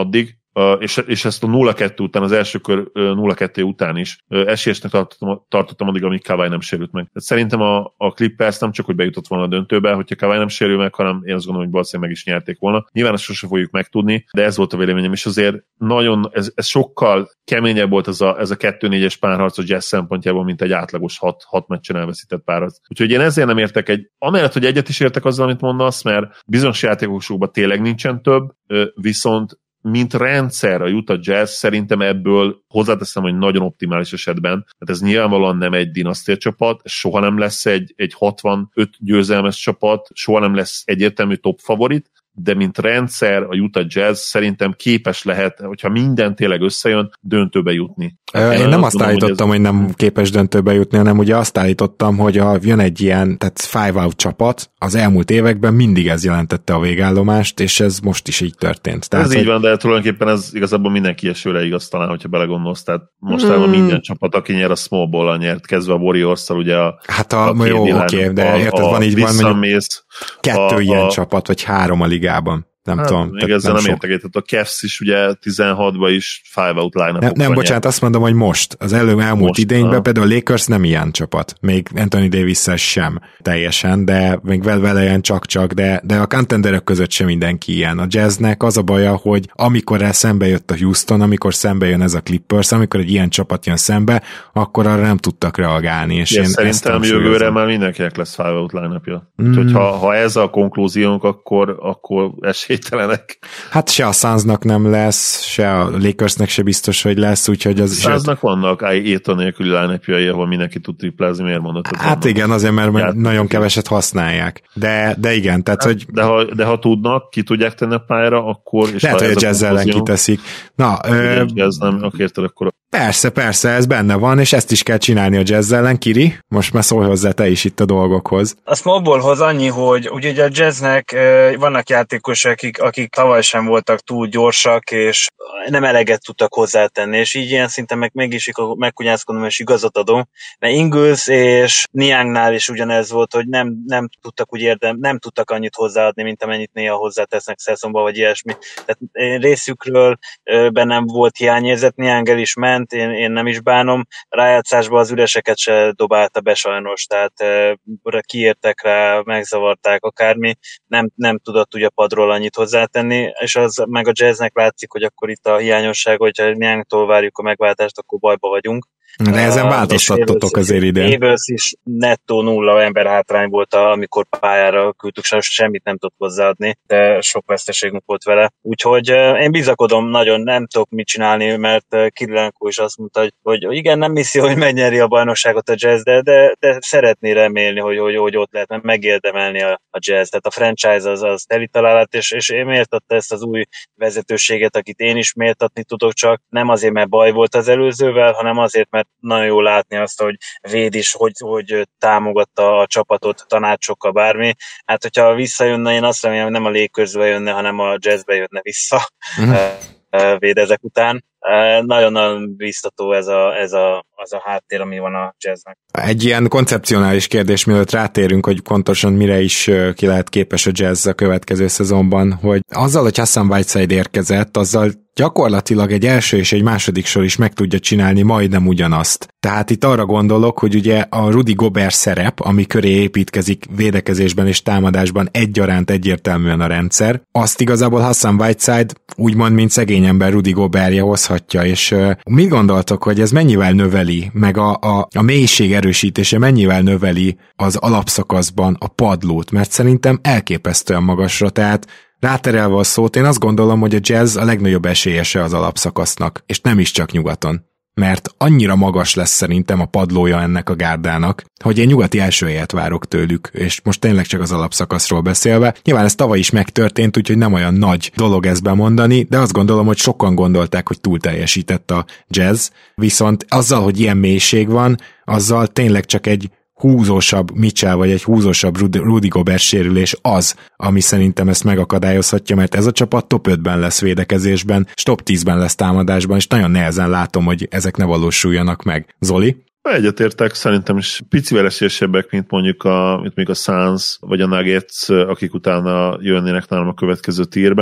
és, és ezt a nulla kettő után, az első kör nulla kettő után is esélyesnek tartottam, tartottam addig, amíg Kawhi nem sérült meg. Tehát szerintem a, a Clippers nem csak, hogy bejutott volna a döntőbe, hogyha Kawhi nem sérül meg, hanem én azt gondolom, hogy valószínűleg meg is nyerték volna. Nyilván ezt sosem fogjuk megtudni, de ez volt a véleményem, és azért nagyon, ez, ez sokkal keményebb volt ez a, ez a kettő négyes párharc a Jazz szempontjából, mint egy átlagos hat, hat meccsen elveszített párharc. Úgyhogy én ezért nem értek egy, amellett, hogy egyet is értek azzal, amit mondasz, mert bizonyos játékosokban tényleg nincsen több, viszont mint rendszer a Utah Jazz szerintem ebből hozzáteszem, hogy nagyon optimális esetben, tehát ez nyilvánvalóan nem egy dinasztia csapat, soha nem lesz egy, egy hatvanöt győzelmes csapat, soha nem lesz egyértelmű top favorit, de mint rendszer a Utah Jazz szerintem képes lehet, hogyha minden tényleg összejön, döntőbe jutni. Én, én nem azt mondom, állítottam, hogy, ez... hogy nem képes döntőbe jutni, hanem ugye azt állítottam, hogy ha jön egy ilyen, tehát five out csapat, az elmúlt években mindig ez jelentette a végállomást, és ez most is így történt. Tehát, ez hogy... így van, de tulajdonképpen ez igazából mindenki esőre igaz talán, hogyha belegondolsz, tehát mostanában hmm. minden csapat, aki nyer a small ball-al nyert, kezdve a Warriors-szal, ugye a... Hát a, a jó, oké, okay, de érted, van így van, mondjuk kettő a, ilyen a... csapat, vagy három a ligában. Nem hát, tudom. Még ezzel nem, nem értek egyet. A Cavs is ugye tizenhatban is five out line-up. Nem, nem bocsánat, azt mondom, hogy most. Az elő elmúlt most, idényben ha. Például a Lakers nem ilyen csapat. Még Anthony Davis-szel sem teljesen, de még vele ilyen csak-csak, de, de a contenderek között sem mindenki ilyen. A Jazznek az a baja, hogy amikor el szembe jött a Houston, amikor szembe jön ez a Clippers, amikor egy ilyen csapat jön szembe, akkor arra nem tudtak reagálni. És én szerintem jövőre már mindenkinek lesz five out line-upja. Mm. Úgyhogy ha, ha ez a konklúziónk, akkor, akkor esélytelenek. Hát se a Sunsnak nem lesz, se a Lakersnek se biztos, hogy lesz, úgyhogy az... Sunsnak vannak Aiton nélküli line-upjai, ahol mindenki tud triplázni, miért mondod? Hát igen, azért, mert Ját, nagyon keveset használják. De, de igen, tehát, hát, hogy... De ha, de ha tudnak, ki tudják tenni a pályára, akkor... És lehet, hogy a Jazz ellen kiteszik. Na, ö... Jazz nem, akkor akkor... Persze, persze, ez benne van, és ezt is kell csinálni a Jazz ellen. Kiri, most már szólj hozzá te is itt a dolgokhoz. A smallballhoz annyi, hogy ugye a Jazznek vannak játékosok, akik, akik tavaly sem voltak túl gyorsak, és nem eleget tudtak hozzátenni, és így ilyen szinten meg mégis megkunyászkodom, és igazat adom, mert Ingles és Niangnál is ugyanez volt, hogy nem, nem tudtak úgy érdem, nem tudtak annyit hozzáadni, mint amennyit néha hozzátesznek szezonba, vagy ilyesmi. Tehát részükről bennem volt hiányérzet, Niangel is ment, Én, én nem is bánom, rájátszásban az üreseket se dobálta be sajnos, tehát e, kiértek rá, megzavarták akármi, nem, nem tudott ugye padról annyit hozzátenni, és az meg a Jazznek látszik, hogy akkor itt a hiányosság, hogyha Niangtól várjuk a megváltást, akkor bajba vagyunk. De ezen változtattatok azért idén. Evers is nettó nulla ember hátrány volt, amikor pályára küldtük, sajnos semmit nem tudott hozzáadni, de sok veszteségünk volt vele. Úgyhogy én bizakodom nagyon, nem tudok mit csinálni, mert Kirilenko is azt mondta, hogy, hogy igen, nem misszió, hogy megnyeri a bajnokságot a Jazz, de, de, de szeretné remélni, hogy, hogy, hogy ott lehet megérdemelni a, a Jazz. Tehát a franchise az, az teli találat, és, és én méltatta ezt az új vezetőséget, akit én is méltatni tudok, csak nem azért, mert baj volt az előzővel, hanem azért, mert nagyon jó látni azt, hogy Véd is, hogy, hogy támogatta a csapatot tanácsokkal bármi. Hát, hogyha visszajönne, én azt remélem, hogy nem a Lakersbe jönne, hanem a Jazzbe jönne vissza uh-huh. Véd ezek után. Nagyon-nagyon biztató ez, a, ez a, az a háttér, ami van a Jazznek. Egy ilyen koncepcionális kérdés, mielőtt rátérünk, hogy pontosan mire is ki lehet képes a Jazz a következő szezonban, hogy azzal, hogy Hassan Whiteside érkezett, azzal gyakorlatilag egy első és egy második sor is meg tudja csinálni majdnem ugyanazt. Tehát itt arra gondolok, hogy ugye a Rudy Gobert szerep, ami köré építkezik védekezésben és támadásban egyaránt egyértelműen a rendszer, azt igazából Hassan Whiteside úgymond, mint szegény ember Rudy Gobertje hozhatja, és uh, mit gondoltok, hogy ez mennyivel növeli, meg a, a, a mélység erősítése mennyivel növeli az alapszakaszban a padlót, mert szerintem elképesztően magasra, tehát ráterelve a szót, én azt gondolom, hogy a Jazz a legnagyobb esélyese az alapszakasznak, és nem is csak nyugaton. Mert annyira magas lesz szerintem a padlója ennek a gárdának, hogy én nyugati első helyet várok tőlük, és most tényleg csak az alapszakaszról beszélve. Nyilván ez tavaly is megtörtént, úgyhogy nem olyan nagy dolog ezt bemondani, de azt gondolom, hogy sokan gondolták, hogy túl teljesített a Jazz, viszont azzal, hogy ilyen mélység van, azzal tényleg csak egy húzósabb Mitchell, vagy egy húzósabb Rudy Gobert sérülés az, ami szerintem ezt megakadályozhatja, mert ez a csapat top ötben lesz védekezésben, és top tízben lesz támadásban, és nagyon nehezen látom, hogy ezek ne valósuljanak meg. Zoli? Egyetértek, szerintem is picivel esélyesebbek, mint mondjuk a, mint mondjuk a Suns, vagy a Nuggets, akik utána jönnének nálam a következő tírben.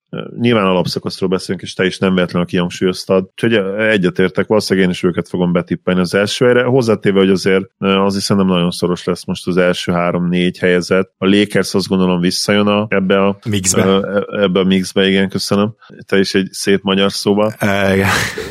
nyilván alapszakaszról beszélünk, és te is nem véletlenül kihangsúlyoztad, úgyhogy egyetértek, valószínűleg én is őket fogom betippelni az első helyre, hozzátéve, hogy azért az hiszem nem nagyon szoros lesz most az első három-négy helyezett. A Lakers azt gondolom visszajön a, ebbe a mixbe. ebbe a mixbe, igen, köszönöm. Te is egy szép magyar szóba. Uh,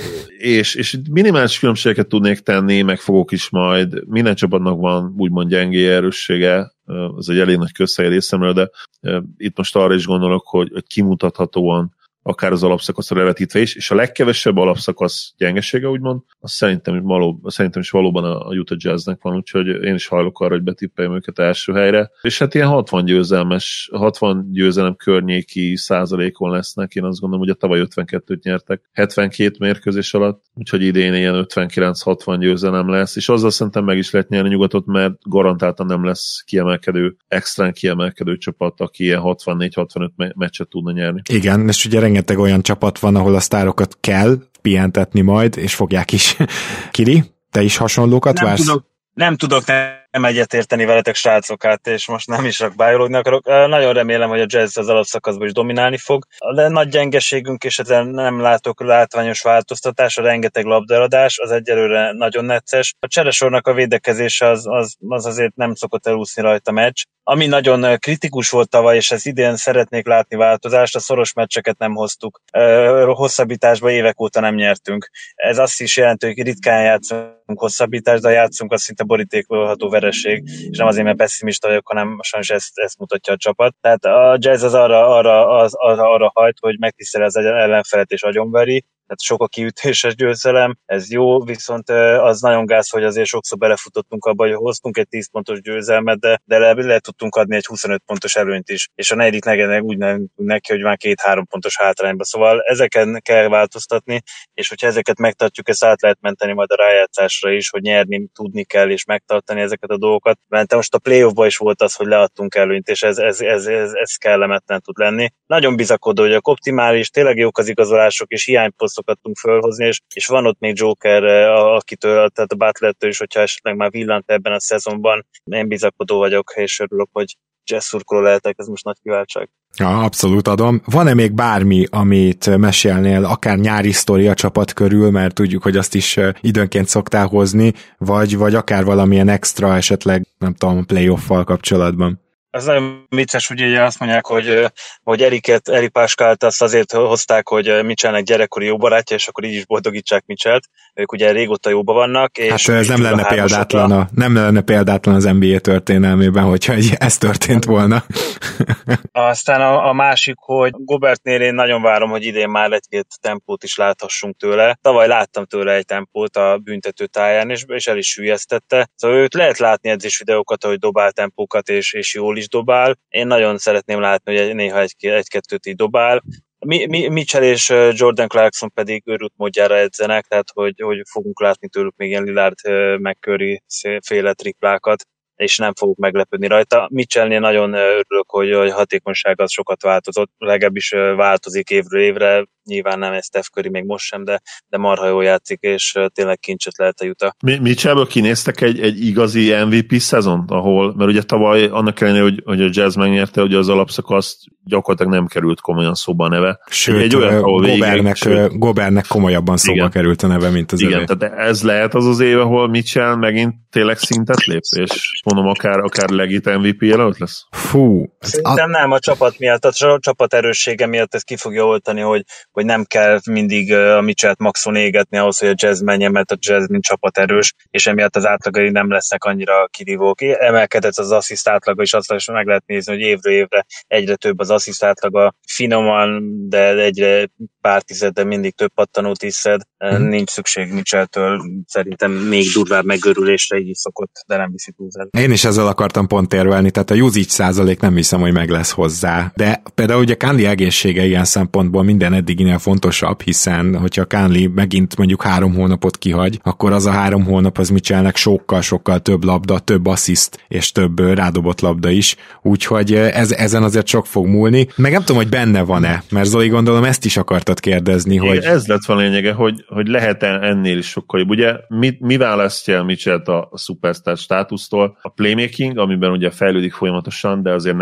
és, és minimális különbségeket tudnék tenni, meg fogok is majd. Minden csapatnak van úgymond gyengé erőssége, az egy elég nagy közhely részemről, de itt most arra is gondolok, hogy, hogy kimutathatóan akár az alapszakaszra revetítve is, és a legkevesebb alapszakasz gyengesége, úgymond, az szerintem, való, szerintem is valóban a Utah Jazznek van, úgyhogy én is hajlok arra, hogy betippeljem őket első helyre. És hát ilyen hatvan győzelmes, hatvan győzelem környéki százalékon lesznek, én azt gondolom, hogy a tavaly ötvenkettőt nyertek hetvenkét mérkőzés alatt, úgyhogy idén ilyen ötvenkilenc-hatvan győzelem lesz, és azzal szerintem meg is lehet nyerni nyugatot, mert garantáltan nem lesz kiemelkedő, extrán kiemelkedő csapat, aki ilyen hatvannégy-hatvanöt me- meccset tudna nyerni. Igen, és ugye rengeteg olyan csapat van, ahol a sztárokat kell pihentetni majd, és fogják is. Kiri, te is hasonlókat nem vársz? Tudok, nem tudok nem egyetérteni veletek, srácok, hát, és most nem is bájolódni akarok. Nagyon remélem, hogy a Jazz az alapszakaszban is dominálni fog. De nagy gyengeségünk, és ezen nem látok látványos változtatás, a rengeteg labdaadás, az egyelőre nagyon necces. A cseresornak a védekezése az, az, az azért nem szokott elúszni rajta meccs. Ami nagyon kritikus volt tavaly, és ez idén szeretnék látni változást, a szoros meccseket nem hoztuk. Hosszabbításban évek óta nem nyertünk. Ez azt is jelenti, hogy ritkán játszunk hosszabbítást, de játszunk, az szinte borítékolható vereség, és nem azért, mert pessimista vagyok, hanem sajnos ezt, ezt mutatja a csapat. Tehát a Jazz az arra, arra, az, arra, arra hajt, hogy megtiszteli az ellenfelet és agyonveri, tehát sok a kiütéses győzelem, ez jó, viszont az nagyon gáz, hogy azért sokszor belefutottunk abba, hogy hoztunk egy tíz pontos győzelmet, de, de le, le tudtunk adni egy huszonöt pontos előnyt is, és a negyedik negyedik úgy nem neki, hogy már két-három pontos hátrányba. Szóval ezeken kell változtatni, és hogyha ezeket megtartjuk, ezt át lehet menteni majd a rájátszásra is, hogy nyerni tudni kell, és megtartani ezeket a dolgokat. Mert most a playoffban is volt az, hogy leadtunk előnyt, és ez, ez, ez, ez, ez kellemetlen tud lenni. Nagyon bizakodó, hogy a optimális, tényleg jók az igazolások, és hiányposztok tudtunk fölhozni, és, és van ott még Joker, akitől, tehát a Butlertől is, hogyha esetleg már villant ebben a szezonban. Én bizakodó vagyok, és örülök, hogy Jazz szurkoló lehetek, ez most nagy kiváltság. Ja, abszolút adom. Van-e még bármi, amit mesélnél, akár nyári sztori a csapat körül, mert tudjuk, hogy azt is időnként szoktál hozni, vagy, vagy akár valamilyen extra esetleg, nem tudom, playoff-val kapcsolatban? Ez nagyon vicces, ugye azt mondják, hogy, hogy Eriket, Eri Páskát azt azért hozták, hogy Mitchellnek gyerekkori jó barátja, és akkor így is boldogítsák Mitchellt. Ők ugye régóta jóban vannak. És hát ez nem lenne, példátlan a, nem lenne példátlan az en bé á történelmében, hogyha ez történt volna. Aztán a, a másik, hogy Gobertnél én nagyon várom, hogy idén már egy-két tempót is láthassunk tőle. Tavaly láttam tőle egy tempót a büntető táján, és, és el is süllyesztette. Szóval őt lehet látni edzés videókat, hogy dobál tempókat, és, és jól is dobál. Én nagyon szeretném látni, hogy néha egy, egy-kettőt így dobál. Mi, mi, Mitchell és Jordan Clarkson pedig őrült módjára edzenek, tehát hogy, hogy fogunk látni tőlük még ilyen Lillard, McCurry féle triplákat, és nem fogok meglepődni rajta. Mitchellnél nagyon örülök, hogy a hatékonyság az sokat változott, legalábbis változik évről évre, nyilván nem ez Steph Curry még most sem, de, de marha jól játszik, és tényleg kincset lehet a Utah. Mitchellből kinéztek egy, egy igazi em vé pé szezont, ahol, mert ugye tavaly annak ellenére, hogy, hogy a Jazz megnyerte, hogy az alapszakaszt gyakorlatilag nem került komolyan szóba a neve. Sőt, egy olyan, Gobernek, végig, Gobernek komolyabban szóba igen, került a neve, mint az igen, tehát ez lehet az az év, ahol Mitchell megint tényleg szintet lép, és mondom, akár, akár legit em vé pé jelölt lesz? Fú. Szerintem a... nem a csapat miatt, a csapat erőssége miatt ez ki fogja oltani, hogy, hogy nem kell mindig a Mitchellt maxon égetni ahhoz, hogy a Jazz menjen, mert a Jazz mint csapat erős, és emiatt az átlagai nem lesznek annyira kirívók. Emelkedett az assziszt átlaga, és azt is meg lehet nézni, hogy évről évre egyre több az assziszt átlaga. Finoman, de egyre pár tized, de mindig több pattanót is szed. Mm. Nincs szükség Mitchelltől, szerintem még durvább megörülésre, így is szokott, de nem viszi túlzásba. Én is ezzel akartam pont érvelni, tehát a usage százalék nem hiszem, hogy meg lesz hozzá. De például ugye Conley egészsége ilyen szempontból minden eddiginél fontosabb, hiszen hogyha Conley megint mondjuk három hónapot kihagy, akkor az a három hónap az Mitchellnek sokkal-sokkal több labda, több assziszt és több rádobott labda is, úgyhogy ez, ezen azért sok fog múlni. Meg nem tudom, hogy benne van-e, mert Zoli, gondolom ezt is akartad kérdezni, igen, hogy... Ez lett van lényege, hogy, hogy lehet ennél is sokkal jobb. Ugye mi, mi választja el Mitchellt a, a superstar státusztól? A playmaking, amiben ugye fejlődik folyamatosan, de azért nem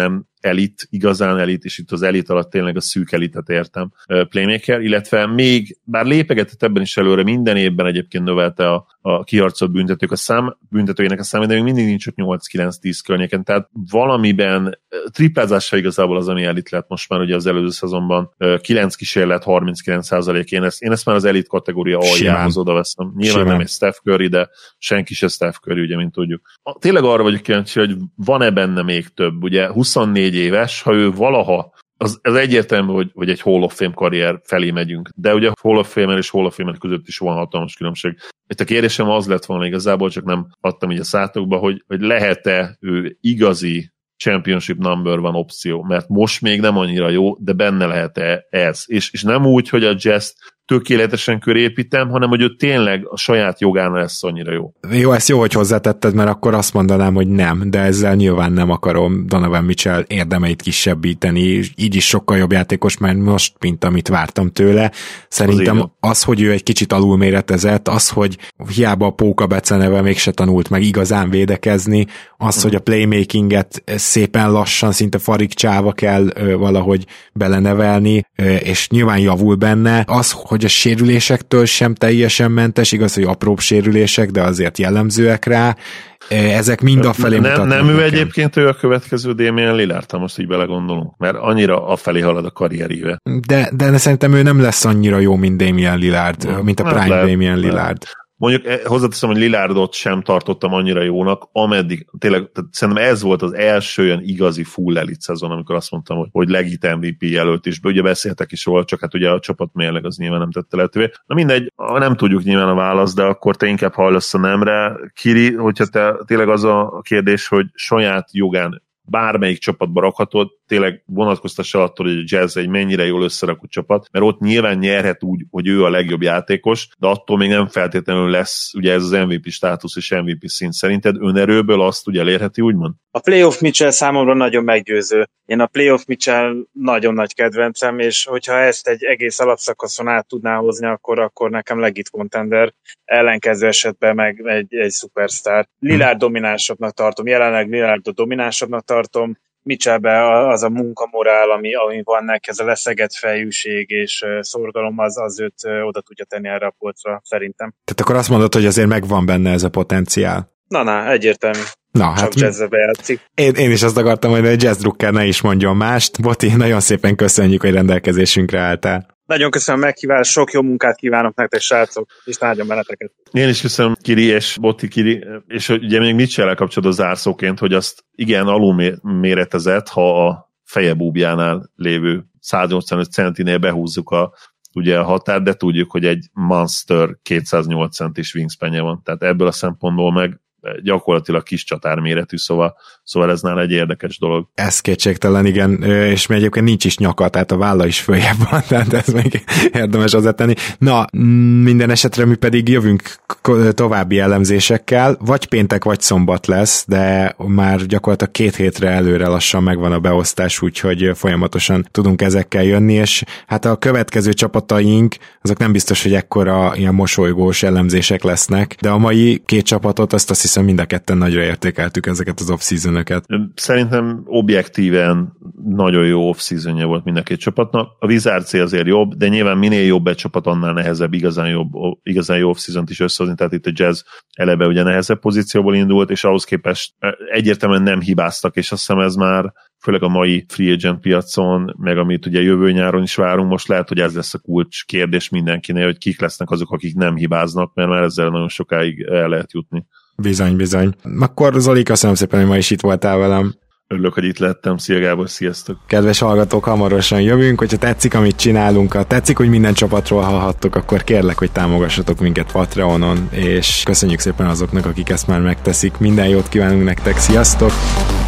elit, igazán elit, és itt az elit alatt tényleg a szűk elitet értem playmaker, illetve még, bár lépegetett ebben is előre, minden évben egyébként növelte a, a kiharcolt büntetők a szám, büntetőjének a számít, de még mindig nincs ott nyolc-kilenc-tíz környéken, tehát valamiben triplázása igazából az, ami elit lett most már ugye az előző szezonban, kilenc kísérlet, harminckilenc százalék, én ezt, én ezt már az elit kategória aljához odaveszem. Nyilván Simán. Nem egy Steph Curry, de senki se Steph Curry, ugye, mint tudjuk. Tényleg arra vagyok kíváncsi, hogy van-e benne még több, ugye huszonnégy éves, ha ő valaha Az, az egyértelmű, hogy, hogy egy Hall of Fame karrier felé megyünk. De ugye Hall of Famer és Hall of Famer között is van hatalmas különbség. Itt a kérdésem az lett volna igazából, csak nem adtam így a szátokba, hogy, hogy lehet-e ő igazi championship number van opció, mert most még nem annyira jó, de benne lehet-e ez. És, és nem úgy, hogy a Jazz tökéletesen körépítem, hanem hogy ő tényleg a saját jogán lesz annyira jó. Jó, ezt jó, hogy hozzátetted, mert akkor azt mondanám, hogy nem, de ezzel nyilván nem akarom Donovan Mitchell érdemeit kisebbíteni, így is sokkal jobb játékos, mert most, mint amit vártam tőle. Szerintem az, az hogy ő egy kicsit alulméretezett, az, hogy hiába a Póka beceneve mégse tanult meg igazán védekezni, az, hogy a playmakinget szépen lassan, szinte farigcsáva kell valahogy belenevelni, és nyilván javul benne, az, hogy a sérülésektől sem teljesen mentes, igaz, hogy apróbb sérülések, de azért jellemzőek rá, ezek mind afelé mutatnak. Nem, nem ő egyébként ő a következő Damian Lillard, ha most így belegondolunk, mert annyira afelé halad a karrieríve. De, de szerintem ő nem lesz annyira jó, mint Damian Lillard, nem, mint a prime lehet, Damian Lillard. Nem. Mondjuk hozzáteszem, hogy Lillardot sem tartottam annyira jónak, ameddig, tényleg, szerintem ez volt az első olyan igazi full elit szezon, amikor azt mondtam, hogy, hogy legit em vé pé jelölt is, ugye beszéltek is róla, csak hát ugye a csapat mérleg az nyilván nem tette lehetővé. Na mindegy, nem tudjuk nyilván a választ, de akkor te inkább hajlasz a nemre. Kiri, hogyha te tényleg az a kérdés, hogy saját jogán bármelyik csapatba rakhatod, tényleg vonatkoztassa attól, hogy a Jazz egy mennyire jól összerakott csapat, mert ott nyilván nyerhet úgy, hogy ő a legjobb játékos, de attól még nem feltétlenül lesz ugye ez az em vé pé státusz és em vé pé szint. Szerinted önerőből azt ugye elérheti, úgymond? A playoff Mitchell számomra nagyon meggyőző. Én a playoff Mitchell nagyon nagy kedvencem, és hogyha ezt egy egész alapszakaszon át tudná hozni, akkor, akkor nekem legit contender, ellenkező esetben meg egy, egy szupersztár. Lillard dominánsabbnak tartom, jelenleg Lillardot dominánsabbnak tartom, Mitchellben az a munkamorál, ami, ami van neki, ez a leszegett fejűség és szorgalom, az, az őt oda tudja tenni erre a polcra, szerintem. Tehát akkor azt mondod, hogy azért megvan benne ez a potenciál. Na, na, egyértelmű. Na, csak hát jazzbe bejátszik. Én, én is azt akartam, hogy a Jazz Drucker ne is mondjon mást. Boti, nagyon szépen köszönjük, hogy rendelkezésünkre álltál. Nagyon köszönöm a meghívást, sok jó munkát kívánok nektek, srácok, és nagyon benneteket. Én is köszönöm, Kiri és Boti Kiri, és ugye még Mitchell-el kapcsolatban zárszóként, hogy azt igen, alulméretezett, ha a feje búbjánál lévő száznyolcvanöt centinél behúzzuk a ugye a határ, de tudjuk, hogy egy monster kétszáznyolc centis wingspanje van, tehát ebből a szempontból meg gyakorlatilag kis csatárméretű, szóval, szóval ez nála egy érdekes dolog. Ez kétségtelen, igen, és még egyébként nincs is nyaka, tehát a válla is följebb van, tehát ez még érdemes hozzátenni. Na, minden esetre mi pedig jövünk további elemzésekkel, vagy péntek, vagy szombat lesz, de már gyakorlatilag két hétre előre lassan megvan a beosztás, úgyhogy folyamatosan tudunk ezekkel jönni, és hát a következő csapataink, azok nem biztos, hogy ekkora ilyen mosolygós elemzések lesznek, de a mai két csapatot azt azt hiszem mind a ketten nagyra értékeltük ezeket az off-seasonöket. Szerintem objektíven nagyon jó off-seasonja volt mind a két csapatnak. A Wizards azért jobb, de nyilván minél jobb egy csapat, annál nehezebb igazán, jobb, igazán jó off-seasont is összehozni, tehát itt a Jazz eleve ugye nehezebb pozícióból indult, és ahhoz képest egyértelműen nem hibáztak, és azt hiszem ez már főleg a mai free agent piacon, meg amit ugye jövő nyáron is várunk, most lehet, hogy ez lesz a kulcs kérdés mindenkinél, hogy kik lesznek azok, akik nem hibáznak, mert már ezzel nagyon sokáig el lehet jutni. Bizony, bizony. Akkor Zoli, köszönöm szépen, hogy ma is itt voltál velem. Örülök, hogy itt lettem. Szia Gábor, sziasztok! Kedves hallgatók, hamarosan jövünk, hogyha tetszik, amit csinálunk, ha tetszik, hogy minden csapatról hallhattok, akkor kérlek, hogy támogassatok minket Patreonon, és köszönjük szépen azoknak, akik ezt már megteszik. Minden jót kívánunk nektek, sziasztok!